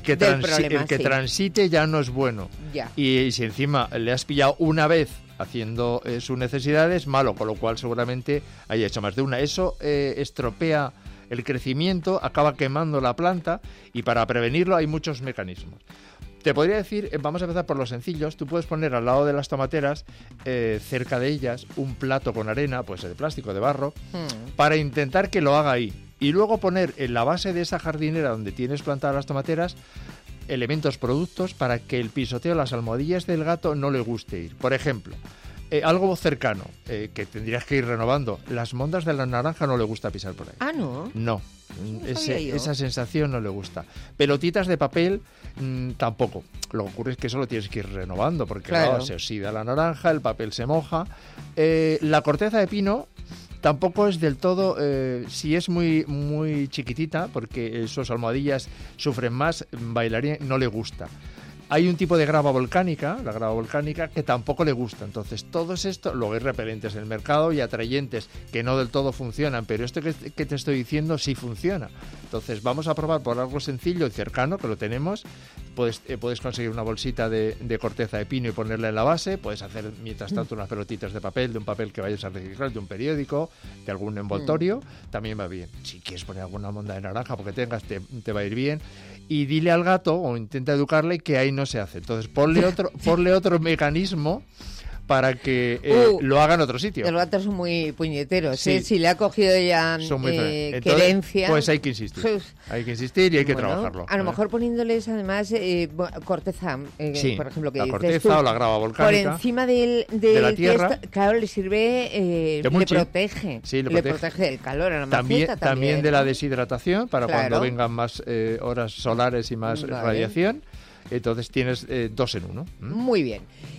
problema, el que sí. transite ya no es bueno. Ya. Y, y si encima le has pillado una vez haciendo eh, sus necesidades, malo, con lo cual seguramente haya hecho más de una. Eso eh, estropea el crecimiento, acaba quemando la planta y para prevenirlo hay muchos mecanismos. Te podría decir, eh, vamos a empezar por los sencillos. Tú puedes poner al lado de las tomateras, eh, cerca de ellas, un plato con arena, puede ser de plástico, de barro, Hmm. para intentar que lo haga ahí. Y luego poner en la base de esa jardinera donde tienes plantadas las tomateras elementos, productos, para que el pisoteo, las almohadillas del gato no le guste ir. Por ejemplo, eh, algo cercano, eh, que tendrías que ir renovando. Las mondas de la naranja no le gusta pisar por ahí. Ah, ¿no? No. No Ese- sabía yo. esa sensación no le gusta. Pelotitas de papel mmm, tampoco. Lo que ocurre es que eso lo tienes que ir renovando porque Claro. claro, se oxida la naranja, el papel se moja. Eh, la corteza de pino tampoco es del todo, eh, si es muy muy chiquitita, porque esos almohadillas sufren más, bailarín no le gusta. Hay un tipo de grava volcánica, la grava volcánica, que tampoco le gusta. Entonces, todos estos, luego hay repelentes en el mercado y atrayentes que no del todo funcionan, pero esto que, que te estoy diciendo sí funciona. Entonces, vamos a probar por algo sencillo y cercano, que lo tenemos. Puedes, eh, puedes conseguir una bolsita de, de corteza de pino y ponerla en la base. Puedes hacer, mientras tanto, unas pelotitas de papel, de un papel que vayas a reciclar, de un periódico, de algún envoltorio. También va bien. Si quieres poner alguna monda de naranja porque tengas, te, te va a ir bien. Y dile al gato, o intenta educarle, que ahí no se hace. Entonces, ponle otro, ponle otro mecanismo para que eh, Uh, lo haga en otro sitio. Los gatos son muy puñeteros. Sí. ¿eh? Si le ha cogido ya Son muy eh, Entonces, querencia... pues hay que insistir. Uf. Hay que insistir y hay que Bueno, trabajarlo. A lo ¿eh? mejor poniéndoles además eh, bo- corteza, eh, Sí, por ejemplo, que la dices corteza tú, o la grava volcánica. por encima del, del De la que tierra. está- claro, le sirve, eh, De le mulching. protege, Sí, le protege. protege del calor a la También, maceta también también. de la deshidratación, para Claro. cuando vengan más eh, horas solares y más Vale. radiación. Entonces tienes eh, dos en uno. ¿m? Muy bien.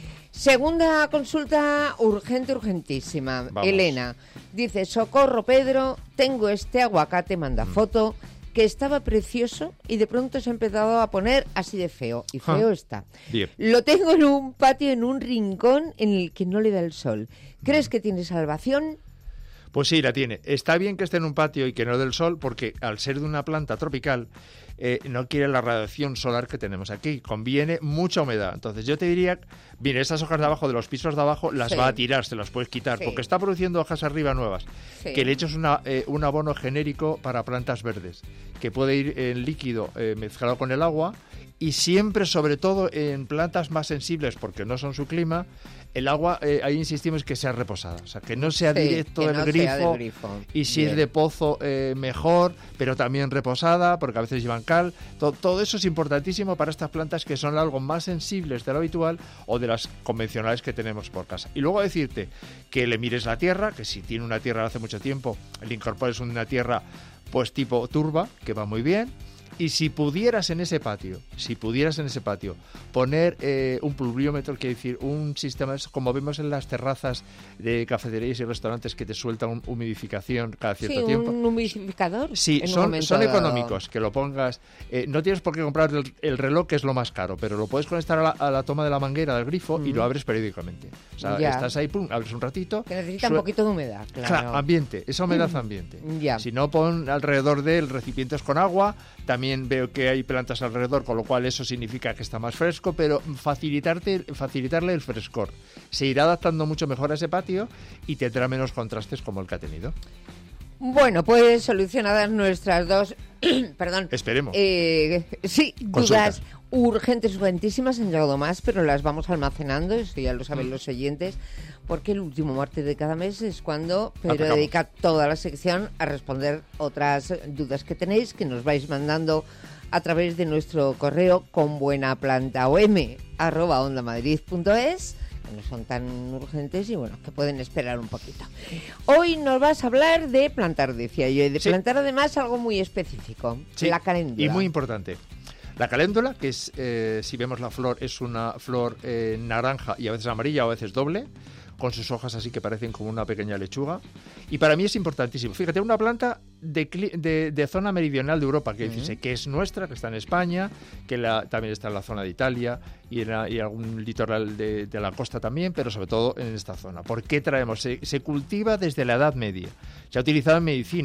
Segunda consulta urgente, urgentísima. Vamos. Elena dice, socorro Pedro, tengo este aguacate, manda Mm. foto, que estaba precioso y de pronto se ha empezado a poner así de feo. Y Ja. feo está. Bien. Lo tengo en un patio, en un rincón en el que no le da el sol. ¿Crees que tiene salvación? Pues sí, la tiene. Está bien que esté en un patio y que no del sol, porque al ser de una planta tropical, eh, no quiere la radiación solar que tenemos aquí. Conviene mucha humedad. Entonces yo te diría, mire, esas hojas de abajo, de los pisos de abajo, las Sí. va a tirar, se las puedes quitar, Sí. porque está produciendo hojas arriba nuevas. Sí. Que le eches una, eh, un abono genérico para plantas verdes, que puede ir en líquido eh, mezclado con el agua, y siempre, sobre todo en plantas más sensibles, porque no son su clima, el agua, eh, ahí insistimos que sea reposada, o sea, que no sea Sí, directo que del no grifo, sea del grifo. y si Bien. es de pozo, eh, mejor, pero también reposada, porque a veces llevan cal. To- todo eso es importantísimo para estas plantas que son algo más sensibles de lo habitual o de las convencionales que tenemos por casa. Y luego decirte que le mires la tierra, que si tiene una tierra de hace mucho tiempo, le incorpores una tierra pues tipo turba, que va muy bien. Y si pudieras en ese patio, si pudieras en ese patio poner eh, un pluviómetro, quiere decir un sistema, es como vemos en las terrazas de cafeterías y restaurantes que te sueltan un- humidificación cada cierto Sí, tiempo. un humidificador. Sí, en un son, momento son dado. económicos, que lo pongas. Eh, no tienes por qué comprar el, el reloj, que es lo más caro, pero lo puedes conectar a la, a la toma de la manguera del grifo y Mm. lo abres periódicamente. O sea, Ya. estás ahí, pum, abres un ratito. Que necesita sue- un poquito de humedad, claro. Claro, ambiente, esa humedad Mm. ambiente. Ya. Si no, pon alrededor de él recipientes con agua. También veo que hay plantas alrededor, con lo cual eso significa que está más fresco, pero facilitarte, facilitarle el frescor. Se irá adaptando mucho mejor a ese patio y tendrá menos contrastes como el que ha tenido. Bueno, pues solucionadas nuestras dos, perdón. Esperemos. Eh, sí, Consultas. dudas urgentes, urgentísimas, han llegado más, pero las vamos almacenando, eso ya lo Mm. saben los oyentes, porque el último martes de cada mes es cuando Pedro Atacamos. dedica toda la sección a responder otras dudas que tenéis, que nos vais mandando a través de nuestro correo con buena planta o m arroba ondamadrid punto es, que no son tan urgentes y bueno, que pueden esperar un poquito. Hoy nos vas a hablar de plantar, decía yo, y de Sí. plantar además algo muy específico, Sí, la caléndula. Y muy importante. La caléndula, que es, eh, si vemos la flor, es una flor eh, naranja y a veces amarilla o a veces doble, con sus hojas así que parecen como una pequeña lechuga. Y para mí es importantísimo. Fíjate, una planta de, cli- de, de zona meridional de Europa, que, dice, que es nuestra, que está en España, que la, también está en la zona de Italia y en la- y algún litoral de, de la costa también, pero sobre todo en esta zona. ¿Por qué traemos? Se, se cultiva desde la Edad Media. Se ha utilizado en medicina.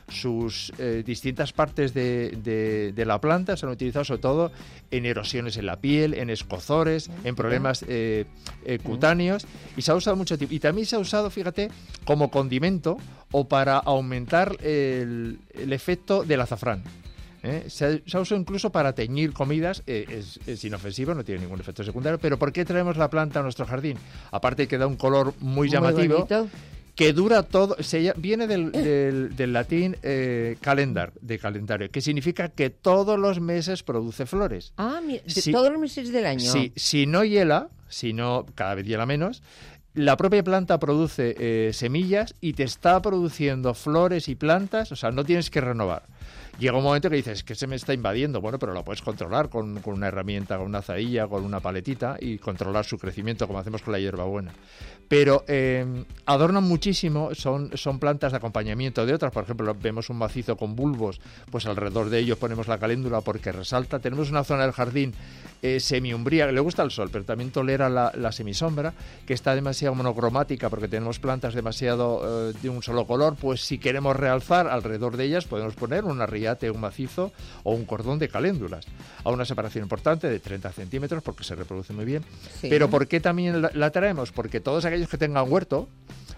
sus eh, distintas partes de, de, de la planta se han utilizado sobre todo en erosiones en la piel, en escozores, en problemas eh, eh, cutáneos, y se ha usado mucho tiempo. Y también se ha usado, fíjate, como condimento o para aumentar el, el efecto del azafrán. ¿Eh? Se, ha, se ha usado incluso para teñir comidas, eh, es, es inofensivo, no tiene ningún efecto secundario. Pero ¿por qué traemos la planta a nuestro jardín? Aparte que da un color muy llamativo, muy que dura todo, se, viene del, del, del latín eh, calendar, de calendario, que significa que todos los meses produce flores. Ah, mira, de si, todos los meses del año. Sí, si no hiela, si no, cada vez hiela menos, la propia planta produce eh, semillas y te está produciendo flores y plantas, o sea, no tienes que renovar. Llega un momento que dices, que se me está invadiendo. Bueno, pero lo puedes controlar con, con una herramienta, con una azadilla, con una paletita y controlar su crecimiento, como hacemos con la hierbabuena. Pero eh, adornan muchísimo, son, son plantas de acompañamiento de otras. Por ejemplo, vemos un macizo con bulbos, pues alrededor de ellos ponemos la caléndula porque resalta. Tenemos una zona del jardín eh, semiumbría, que le gusta el sol, pero también tolera la, la semisombra, que está demasiado monocromática porque tenemos plantas demasiado eh, de un solo color. Pues si queremos realzar alrededor de ellas, podemos poner una riate, un macizo o un cordón de caléndulas a una separación importante de treinta centímetros porque se reproduce muy bien. Sí. Pero ¿por qué también la, la traemos? Porque todos aquellos que tengan huerto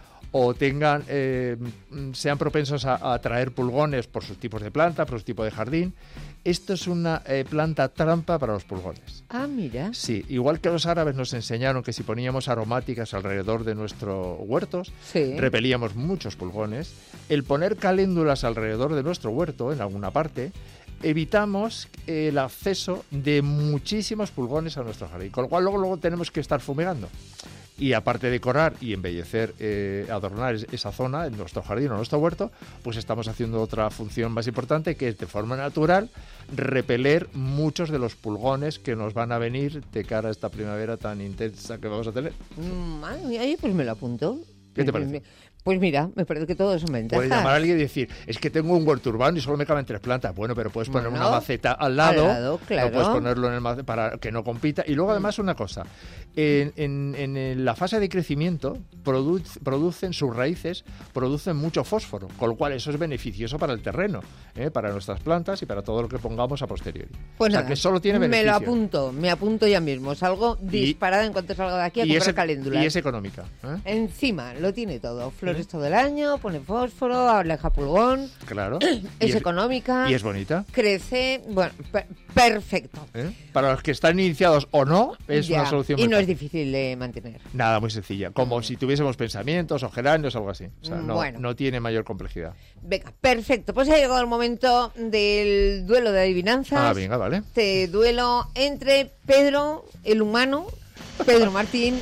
o tengan eh, sean propensos a, a atraer pulgones por sus tipos de planta, por su tipo de jardín, esto es una eh, planta trampa para los pulgones. Ah, mira. Sí, igual que los árabes nos enseñaron que si poníamos aromáticas alrededor de nuestros huertos, sí, repelíamos muchos pulgones, el poner caléndulas alrededor de nuestro huerto, en alguna parte, evitamos el acceso de muchísimos pulgones a nuestro jardín, con lo cual luego, luego tenemos que estar fumigando. Y aparte de decorar y embellecer, eh, adornar esa zona, en nuestro jardín o nuestro huerto, pues estamos haciendo otra función más importante, que es de forma natural repeler muchos de los pulgones que nos van a venir de cara a esta primavera tan intensa que vamos a tener. Mm, ay, pues me lo apunto. ¿Qué te parece? Pues mira, me parece que todo eso me ventajas. Puedes llamar a alguien y decir, es que tengo un huerto urbano y solo me caben tres plantas. Bueno, pero puedes poner bueno, una maceta al lado, al lado claro. No puedes ponerlo en el maceta para que no compita. Y luego además una cosa, en, en, en la fase de crecimiento produ producen sus raíces, producen mucho fósforo, con lo cual eso es beneficioso para el terreno, ¿eh? Para nuestras plantas y para todo lo que pongamos a posteriori. Pues o sea, nada, que solo tiene beneficio. Me lo apunto, me apunto ya mismo. Salgo disparada en cuanto salga de aquí a comprar es, caléndulas. Y es económica. ¿eh? Encima, lo tiene todo. Flores ¿Eh? todo el año, pone fósforo, aleja pulgón. Claro. Es, es económica. Y es bonita. Crece, bueno, per perfecto. ¿Eh? Para los que están iniciados o no, es ya. una solución. Y no es difícil de mantener. Nada, muy sencilla. Como si tuviésemos pensamientos o geranios o algo así. O sea, no, bueno. no tiene mayor complejidad. Venga, perfecto. Pues ha llegado el momento del duelo de adivinanzas. Ah, venga, vale. Este duelo entre Pedro, el humano, Pedro Martín,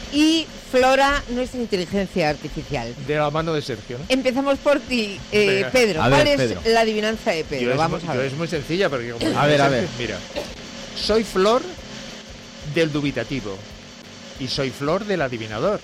y Flora, nuestra inteligencia artificial. De la mano de Sergio, ¿no? Empezamos por ti, eh, Pedro. A ¿Cuál ver, es Pedro. la adivinanza de Pedro? Yo Vamos es, a ver. Es muy sencilla, porque como a ver, a ver. Mira, soy flor del dubitativo y soy flor del adivinador.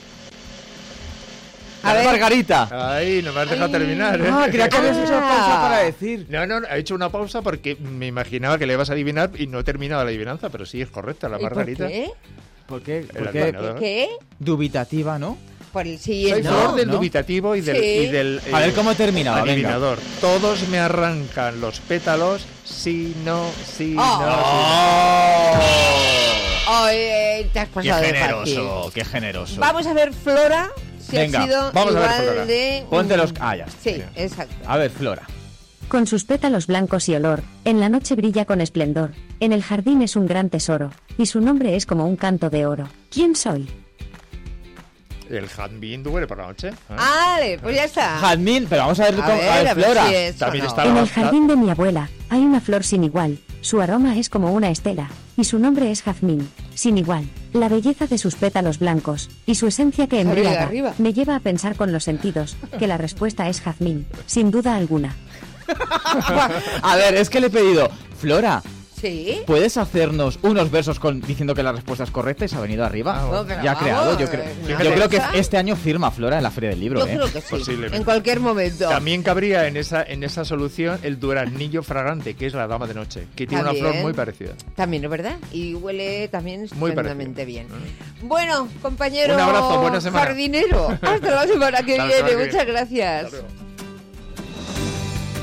A ver. Margarita. Ay, no me has dejado Ay. terminar, ¿eh? Ah, creía que habías hecho una pausa para decir. No, no, he hecho una pausa porque me imaginaba que le ibas a adivinar y no he terminado la adivinanza, pero sí es correcta, la ¿Y Margarita. por qué? ¿Por qué? El ¿Por qué? adivinador. ¿Qué? Dubitativa, ¿no? Por el sí, Soy no. flor del ¿no? dubitativo y del, Sí. y del A ver eh, cómo terminaba, venga. adivinador. Todos me arrancan los pétalos, sí, no, sí, Oh. no. ¡Oh! Oh, eh, te has ¡Qué pasado de fácil. generoso! ¡Qué generoso! Vamos a ver, Flora, si Venga, ha sido vamos a ver, igual Flora. de... Ponte los... Ah, ya está. Sí, Mira. exacto. A ver, Flora. Con sus pétalos blancos y olor, en la noche brilla con esplendor, en el jardín es un gran tesoro, y su nombre es como un canto de oro. ¿Quién soy? El jazmín duele por la noche. ¿eh? Vale, pues ya está. Jazmín, pero vamos a ver, A con, ver, a ver, a ver Flora. si es o También no. está En la el jardín de mi abuela, hay una flor sin igual, su aroma es como una estela, y su nombre es jazmín, sin igual. La belleza de sus pétalos blancos, y su esencia que Arriba, embriaga, arriba. me lleva a pensar con los sentidos, que la respuesta es jazmín, sin duda alguna. A ver, es que le he pedido, Flora, Sí. ¿puedes hacernos unos versos con, diciendo que la respuesta es correcta y se ha venido arriba? No, pero ya ha vamos, creado, yo, creo eh, yo una creo que cosa. este año firma Flora en la Feria del Libro, Yo ¿eh? creo que sí. Posiblemente. En cualquier momento. También cabría en esa en esa solución el duraznillo fragante, que es la dama de noche, que tiene También. una flor muy parecida. También, ¿es verdad? Y huele también Muy estupendamente parecido. bien. Bueno, compañero Un abrazo, buena semana. jardinero. Hasta la semana que Hasta la viene. semana que Muchas viene. gracias. Hasta luego.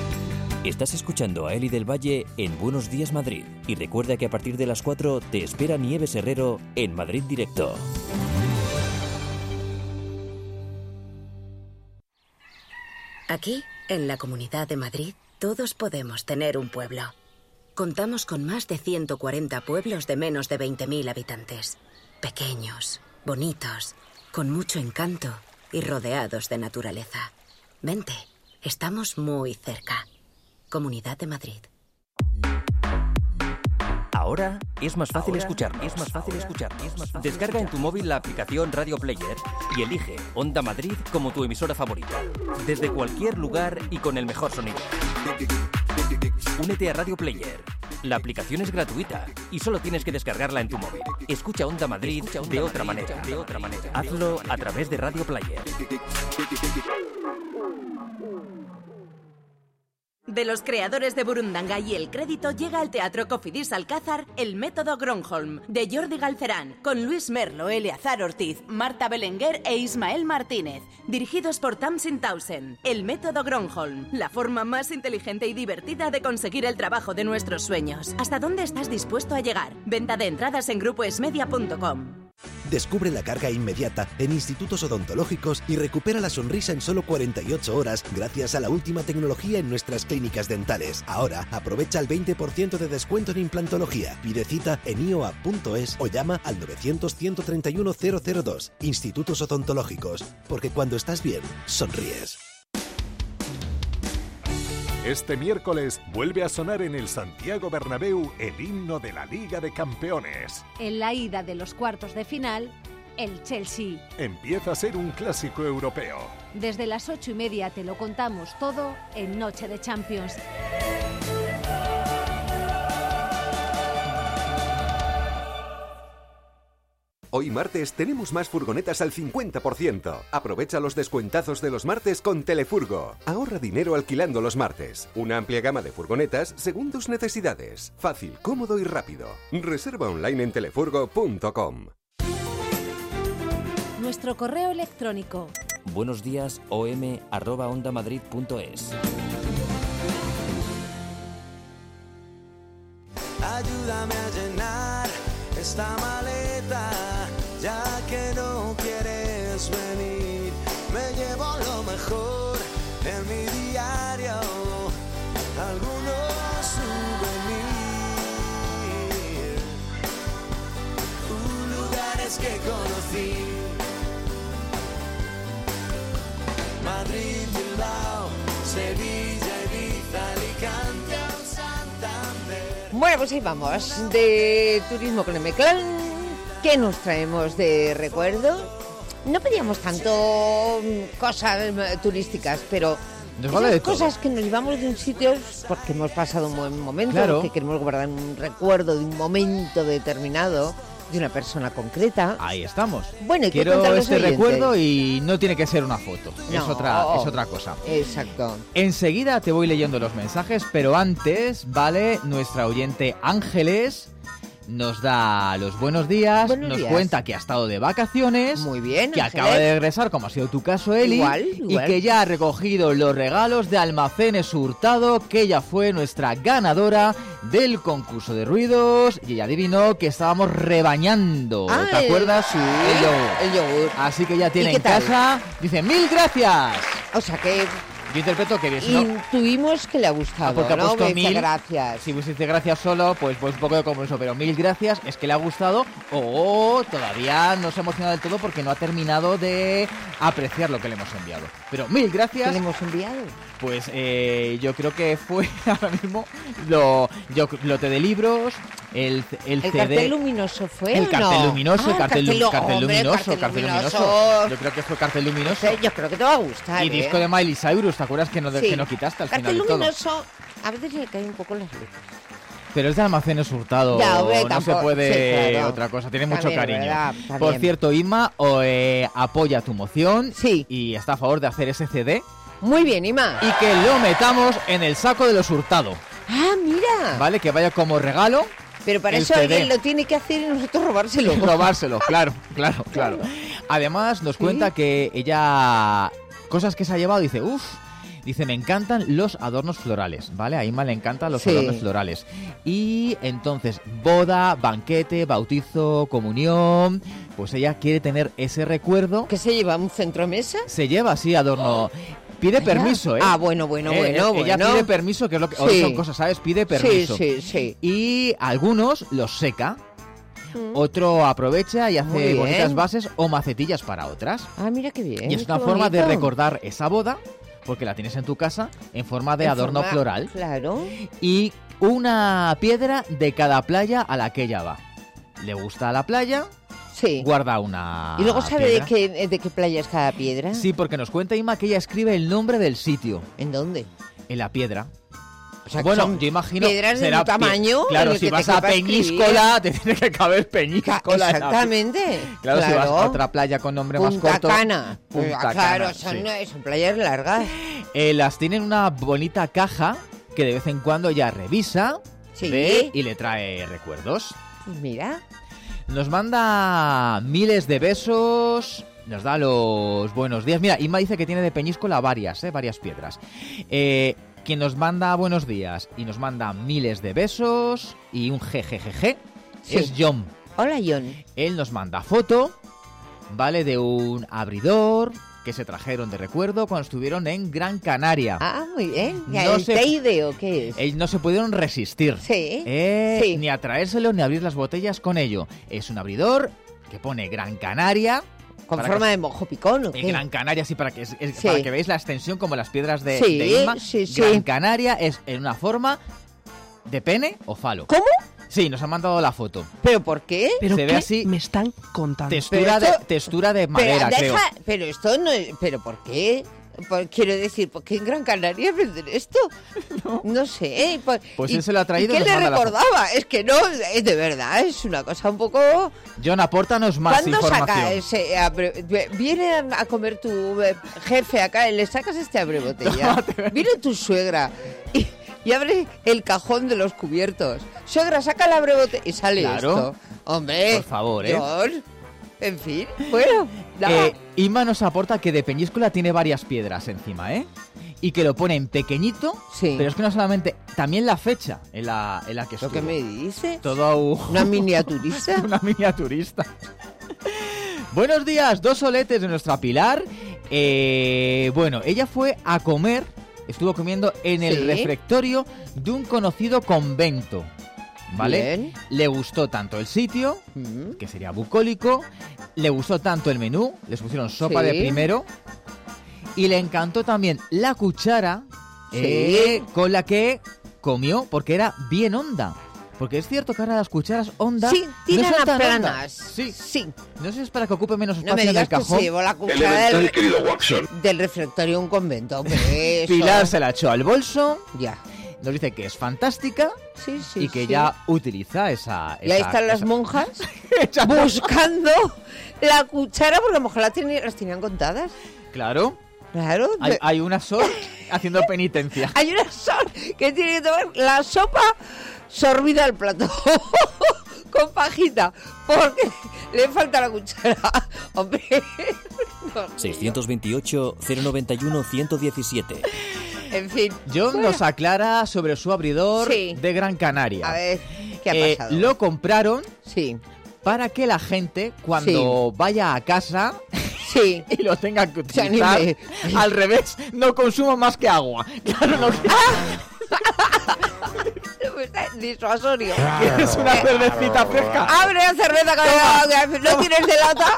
Estás escuchando a Eli del Valle en Buenos Días Madrid. Y recuerda que a partir de las cuatro te espera Nieves Herrero en Madrid Directo. Aquí, en la Comunidad de Madrid, todos podemos tener un pueblo. Contamos con más de ciento cuarenta pueblos de menos de veinte mil habitantes. Pequeños, bonitos, con mucho encanto y rodeados de naturaleza. Vente, estamos muy cerca. Comunidad de Madrid. Ahora es más fácil Ahora escucharnos. es más fácil escucharnos. es más fácil Descarga en tu escucharnos. móvil la aplicación Radio Player y elige Onda Madrid como tu emisora favorita. Desde cualquier lugar y con el mejor sonido. Únete a Radio Player. La aplicación es gratuita y solo tienes que descargarla en tu móvil. Escucha Onda Madrid de otra manera. De otra manera. Hazlo a través de Radio Player. De los creadores de Burundanga y El Crédito llega al Teatro Cofidis Alcázar El Método Gronholm, de Jordi Galcerán, con Luis Merlo, Eleazar Ortiz, Marta Belenguer e Ismael Martínez, dirigidos por Tamsin Townsend. El Método Gronholm, la forma más inteligente y divertida de conseguir el trabajo de nuestros sueños. ¿Hasta dónde estás dispuesto a llegar? Venta de entradas en grupo esmedia punto com. Descubre la carga inmediata en institutos odontológicos y recupera la sonrisa en solo cuarenta y ocho horas gracias a la última tecnología en nuestras clínicas dentales. Ahora aprovecha el veinte por ciento de descuento en implantología. Pide cita en i o a punto es o llama al novecientos, ciento treinta y uno, cero cero dos. Institutos odontológicos, porque cuando estás bien, sonríes. Este miércoles vuelve a sonar en el Santiago Bernabéu el himno de la Liga de Campeones. En la ida de los cuartos de final, el Chelsea. Empieza a ser un clásico europeo. Desde las ocho y media te lo contamos todo en Noche de Champions. Hoy martes tenemos más furgonetas al cincuenta por ciento. Aprovecha los descuentazos de los martes con Telefurgo. Ahorra dinero alquilando los martes. Una amplia gama de furgonetas según tus necesidades. Fácil, cómodo y rápido. Reserva online en telefurgo punto com. Nuestro correo electrónico. Buenos días om arroba ondamadrid punto es. Ayúdame a llenar esta maleta, ya que no quieres venir. Me llevo lo mejor en mi diario, algunos souvenirs, lugares que conocí. Madrid, Bilbao, Sevilla, Ibiza, Alicante, Santander. Bueno, pues ahí vamos, de turismo con M-Clan. ¿Qué nos traemos de recuerdo? No pedíamos tanto cosas turísticas, pero Nos vale de esas todo. cosas que nos llevamos de un sitio porque hemos pasado un buen momento, Claro. que queremos guardar un recuerdo de un momento determinado, de una persona concreta. Ahí estamos. Bueno, ¿y qué Quiero cuentan los este oyentes? recuerdo y no tiene que ser una foto. Es No. otra, es otra cosa. Exacto. Enseguida te voy leyendo los mensajes, pero antes, vale, nuestra oyente Ángeles nos da los buenos días, Buenos nos días. cuenta que ha estado de vacaciones, Muy bien, que Ángeles. acaba de regresar, como ha sido tu caso, Eli, Igual, y igual. que ya ha recogido los regalos de Almacenes Hurtado, que ella fue nuestra ganadora del concurso de ruidos, y ella adivinó que estábamos rebañando, Ah, ¿te el- acuerdas? sí, el yogur. el yogur. Así que ya tiene ¿Y en qué tal? casa, dice, ¡mil gracias! O sea que Yo interpreto que bien, si no- intuimos que le ha gustado, Ah, porque ha ¿no? puesto Me dice mil. gracias. Si pues dice gracias solo, pues, pues un poco de compromiso, pero mil gracias, es que le ha gustado o todavía no se ha emocionado del todo porque no ha terminado de apreciar lo que le hemos enviado. Pero mil gracias. ¿Qué le hemos enviado? Pues eh, yo creo que fue ahora mismo lo, yo, lote de libros, el, el, ¿El C D. cartel luminoso fue El o cartel no? luminoso, Ah, el cartel, cartel- cartel hombre, luminoso, cartel cartel luminoso. luminoso. Yo creo que fue cartel luminoso. Yo creo que te va a gustar. Y ¿eh? disco de Miley Cyrus, ¿te acuerdas que no, Sí. que no quitaste al Cartel final de todo? luminoso, a veces le cae un poco las letras. Pero es de Almacenes Hurtado, Ya, hombre, no tampoco- se puede sí, claro. otra cosa, tiene También, mucho cariño. ¿verdad? También. Por cierto, Inma o, eh, apoya tu moción y está a favor de hacer ese C D Muy bien, Ima. y que lo metamos en el saco de los Hurtado, Ah, mira. ¿vale? Que vaya como regalo. Pero para el eso C D. alguien lo tiene que hacer y nosotros robárselo. Robárselo, claro, claro, claro. Además nos cuenta que ella, cosas que se ha llevado, dice, uff, Dice, me encantan los adornos florales, ¿vale? A Inma le encantan los Sí. adornos florales. Y entonces, boda, banquete, bautizo, comunión, pues ella quiere tener ese recuerdo. ¿Qué se lleva? ¿Un centromesa? Se lleva así adorno. Pide Vaya. permiso, ¿eh? Ah, bueno, bueno, Eh, bueno, eh, Ella bueno. pide permiso, que es lo que... Sí. Hoy son cosas, ¿sabes? Pide permiso. Sí, sí, sí. Y algunos los seca. Otro aprovecha y Muy hace bien. bonitas bases o macetillas para otras. Ah, mira qué bien. Y es una qué forma de bonito. recordar esa boda, porque la tienes en tu casa en forma de En adorno forma- floral. Claro. Y una piedra de cada playa a la que ella va. Le gusta la playa, sí. guarda una ¿Y luego sabe piedra. de qué, de qué playa es cada piedra? Sí, porque nos cuenta Inma que ella escribe el nombre del sitio. ¿En dónde? En la piedra. O sea, que bueno, son yo imagino piedras de será un tamaño pie- Claro, en el si que vas te a quepa Peñíscola, te tiene que caber Peñíscola. en la- Exactamente. Claro, si vas Claro. a otra playa con nombre más Punta corto. Cana. Punta Ah, claro, Cana, son, sí. son playas largas. Eh, las tiene en una bonita caja que de vez en cuando ella revisa, Sí. ve y le trae recuerdos. Pues mira. Nos manda miles de besos, nos da los buenos días. Mira, Inma dice que tiene de Peñíscola varias, ¿eh? varias piedras. Eh, quien nos manda buenos días y nos manda miles de besos y un jejejeje Sí. es John. Hola, John. Él nos manda foto, ¿vale? De un abridor que se trajeron de recuerdo cuando estuvieron en Gran Canaria. Ah, muy bien. No ¿El sé- Teide o qué es? Ellos no se pudieron resistir. Sí. Eh, Sí. Ni a traérselo ni a abrir las botellas con ello. Es un abridor que pone Gran Canaria. ¿Con para forma que- de mojo picón o eh, qué? Gran Canaria, sí, para que, es- es- Sí. para que veáis la extensión como las piedras de, Sí, de Inma. sí, sí. Gran Canaria es en una forma de pene o falo. ¿Cómo? Sí, nos han mandado la foto. ¿Pero por qué? ¿Pero Se qué ve así. me están contando? Textura, Pero esto- de, textura de madera, pero, creo. deja- pero esto no es... ¿Pero por qué? Por- quiero decir, ¿por qué en Gran Canaria venden esto? No, sé. ¿eh? Por- Pues y- él se lo ha traído ¿Y y qué nos le manda la foto. recordaba? Es que no, es de verdad, es una cosa un poco... John, apórtanos más ¿Cuándo información. saca ese abre- Viene a a comer tu eh, jefe acá y le sacas este abrebotella. Viene tu suegra y, y abre el cajón de los cubiertos. Suegra, saca el abrebote y sale Claro. esto. Hombre, Por favor, ¿eh? John, en fin, bueno, nada. Eh, Inma nos aporta que de Peñíscola tiene varias piedras encima, ¿eh? Y que lo pone en pequeñito, Sí. pero es que no solamente, también la fecha en la, en la que ¿Lo estuvo. que me dice? Todo un- ¿Una miniaturista? Una miniaturista. Buenos días, dos soletes de nuestra Pilar. Eh, bueno, ella fue a comer, estuvo comiendo en el Sí. refectorio de un conocido convento. ¿Vale? Bien. Le gustó tanto el sitio, Mm. que sería bucólico, le gustó tanto el menú, les pusieron sopa Sí. de primero, y le encantó también la cuchara Sí. eh, con la que comió, porque era bien honda. Porque es cierto que ahora las cucharas hondas Sí, tiran no son a tan planas. hondas. Sí. Sí. No sé si es para que ocupe menos No espacio me en el digas que cajón. se llevó la cuchara del, del refectorio a un convento. Hombre, eso. Pilar se la echó al bolso. Ya. Nos dice que es fantástica Sí, sí, y que sí. ya utiliza esa... Y ahí esa- están las esa- monjas buscando la cuchara porque a lo mejor la teni- las tenían contadas. Claro. Claro. Hay, de- hay una sol haciendo penitencia. Hay una sol que tiene que tomar la sopa sorbida al plato con pajita porque le falta la cuchara. Hombre. No, seiscientos veintiocho, cero noventa y uno, ciento diecisiete. en fin. John Bueno, nos aclara sobre su abridor Sí. de Gran Canaria. A ver, ¿qué ha Eh, pasado? lo compraron Sí. para que la gente, cuando vaya a casa Sí. y lo tenga que Se utilizar, anime. al revés, no consuma más que agua. Claro, no Disuasorio. quieres una cervecita fresca. Abre la cerveza que no tienes de lata.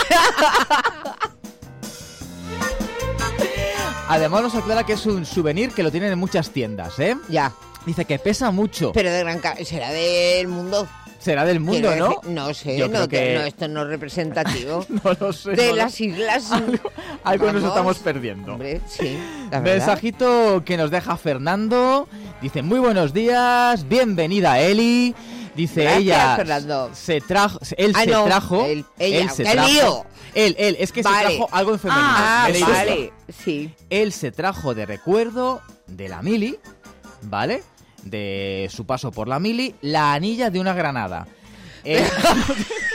Además nos aclara que es un souvenir que lo tienen en muchas tiendas, ¿eh? Ya. Dice que pesa mucho. Pero de gran ca- será del mundo. Será del mundo, Quiero ¿no? decir, No sé, Yo no, creo que- no, esto no es representativo. No lo sé. de no lo- las islas. Algo nos Vamos. estamos perdiendo. Hombre, sí, la verdad. Mensajito que nos deja Fernando. Dice, muy buenos días, bienvenida Eli. Dice Gracias, ella, Fernando. se trajo, él Ah, se no, trajo, él, ella, se ¡qué trajo, lío! él, él, es que Vale. se trajo algo en femenino. Ah, Me he leído vale, esto. sí. Él se trajo de recuerdo de la mili, ¿vale? De su paso por la mili, la anilla de una granada. Eh,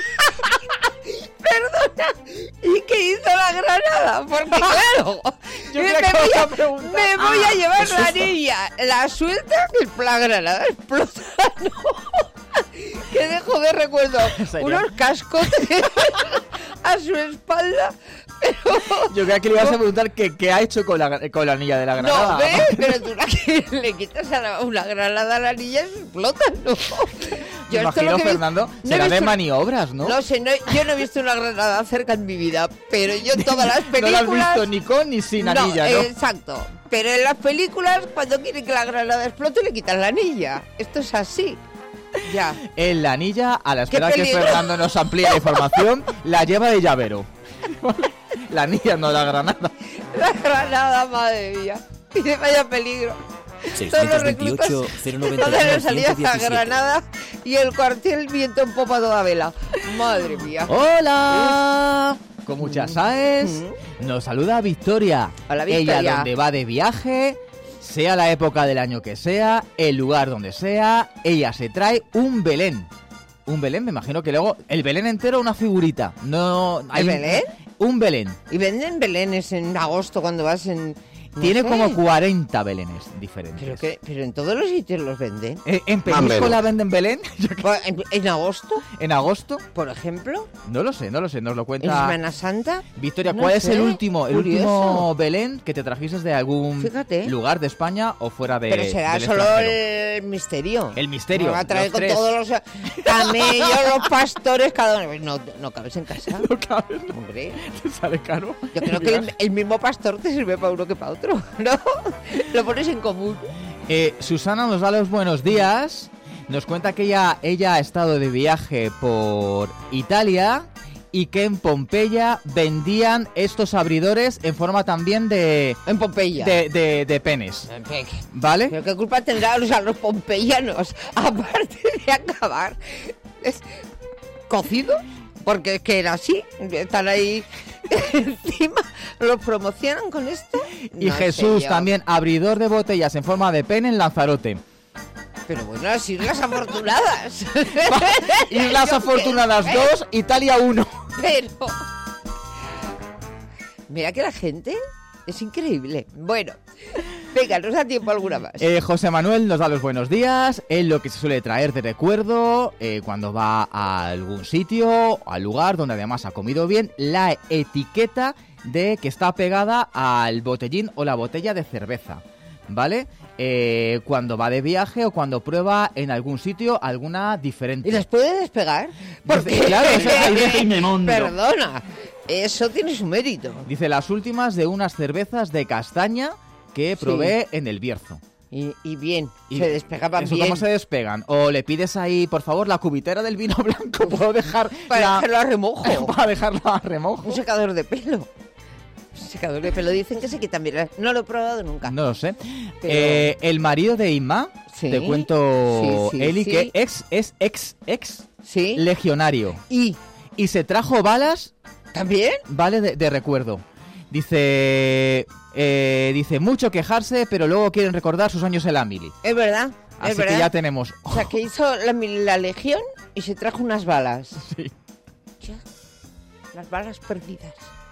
Perdona, ¿y qué hizo la granada? Porque claro, Yo me, creía que voy ibas a, a preguntar. me voy a Ah, llevar qué la susto. niña, la suelta, que la granada explota. No. Que dejo de recuerdo ¿En serio? unos cascos a su espalda. Pero... Yo creía que le ibas a preguntar que, qué ha hecho con la, con la niña de la granada. No, ¿ves? Pero tú la que le quitas a la, una granada a la niña y se explota, ¿no? Me esto imagino, lo que he Fernando, visto- no he será de visto- maniobras, ¿no? No sé, no he- yo no he visto una granada cerca en mi vida, pero yo en todas las No películas... la has visto ni con ni sin anilla, ¿no? eh, exacto. Pero en las películas, cuando quieren que la granada explote, le quitan la anilla. Esto es así. Ya. En la anilla, a la espera que peligro! Fernando nos amplíe la información, la lleva de llavero. La anilla, no la granada. La granada, madre mía. Y de vaya peligro. seiscientos veintiocho cero noventa y uno Todas las salidas a ciento diecisiete. Granada y el cuartel viento en popa a toda vela. Madre mía. ¡Hola! Con muchas saes, nos saluda Victoria. Hola, Victoria. Ella donde va de viaje, sea la época del año que sea, el lugar donde sea, ella se trae un Belén. Un Belén, me imagino que luego... El Belén entero, una figurita. No, ¿El Belén? Un Belén. Y venden belenes en agosto cuando vas en... no Tiene sé. como cuarenta Belenes diferentes. ¿Pero, qué? ¿Pero en todos los sitios los venden? Eh, ¿En Peñíscola venden Belén? ¿En, en agosto? ¿En agosto? ¿Por ejemplo? No lo sé, no lo sé, nos lo ¿En cuenta... Semana Santa? Victoria, No ¿cuál es sé, el último el curioso. último Belén que te trajiste de algún Fíjate. lugar de España o fuera de Pero será del solo extranjero? el misterio. El misterio, Me va a traer los con tres. todos los camellos, los pastores, cada uno. No, no cabes en casa. No cabes, no. Hombre. Te sale caro. Yo creo que el, el mismo pastor te sirve para uno que para otro, ¿no? Lo pones en común. Eh, Susana nos da los buenos días. Nos cuenta que ella, ella ha estado de viaje por Italia y que en Pompeya vendían estos abridores en forma también de... En Pompeya. De, de, de penes. ¿Vale? ¿Pero qué culpa tendrán o sea, los pompeyanos, aparte de acabar es cocido? Porque es que era así, están ahí encima, los promocionan con esto. Y No sé Jesús yo. también, abridor de botellas en forma de pene en Lanzarote. Pero bueno, las Islas Afortunadas. Islas Yo Afortunadas qué sé. dos, Italia uno. Pero... Mira que la gente es increíble. Bueno, venga, nos da tiempo alguna más. Eh, José Manuel nos da los buenos días. Él lo que se suele traer de recuerdo eh, cuando va a algún sitio, al lugar donde además ha comido bien, la etiqueta de que está pegada al botellín o la botella de cerveza, ¿vale? Eh, cuando va de viaje o cuando prueba en algún sitio alguna diferente. ¿Y las puede despegar? Porque, claro, esa es la idea y me monto. Perdona, eso tiene su mérito. Dice las últimas de unas cervezas de castaña que probé en el Bierzo. Y, y bien, Y se despegaban eso, bien. ¿cómo se despegan? O le pides ahí, por favor, la cubitera del vino blanco, puedo dejar Para la- dejarlo a remojo. para dejarlo a remojo. Un secador de pelo. Un secador de pelo. Dicen que se quitan bien. No lo he probado nunca. No lo sé. Pero- Eh, el marido de Inma, Sí. te cuento, Sí, sí, Eli, sí. que ex, es ex, ex Sí. legionario. ¿Y? Y se trajo balas. ¿También? Vale, de, de recuerdo. Dice, eh, dice, mucho quejarse, pero luego quieren recordar sus años en la mili. Es verdad. Así es que verdad. ya tenemos. O sea, que hizo la, la legión y se trajo unas balas. Sí. Ya. Las balas perdidas.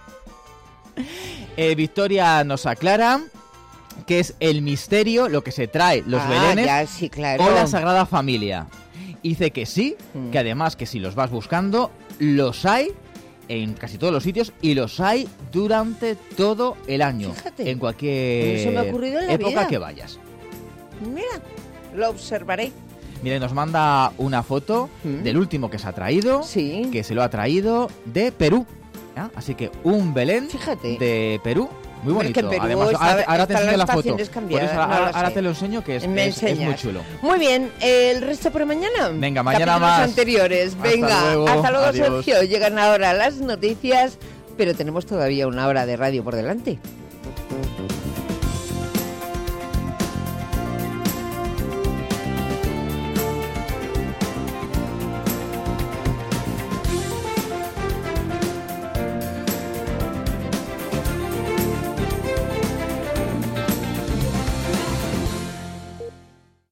Eh, Victoria nos aclara que es el misterio lo que se trae los Ah, belenes ya, sí, claro. o la Sagrada Familia. Dice que sí, Mm. que además que si los vas buscando, los hay en casi todos los sitios y los hay durante todo el año. Fíjate. En cualquier No se me ha ocurrido en la época vida. que vayas. Mira, lo observaré. Mire, nos manda una foto del último que se ha traído, Sí. que se lo ha traído de Perú. ¿ya? Así que un Belén Fíjate. de Perú. Muy Hombre, bonito. que en Perú Además, está- ahora, ahora te están enseño la las foto. estaciones Por cambiadas, eso ahora, no lo ahora sé. te lo enseño, que es, Me es- es muy enseñas. chulo. Muy bien, el resto por mañana. Venga, mañana Capítulos más. anteriores. Hasta Venga, luego. hasta luego, Adiós. Sergio. Llegan ahora las noticias, pero tenemos todavía una hora de radio por delante.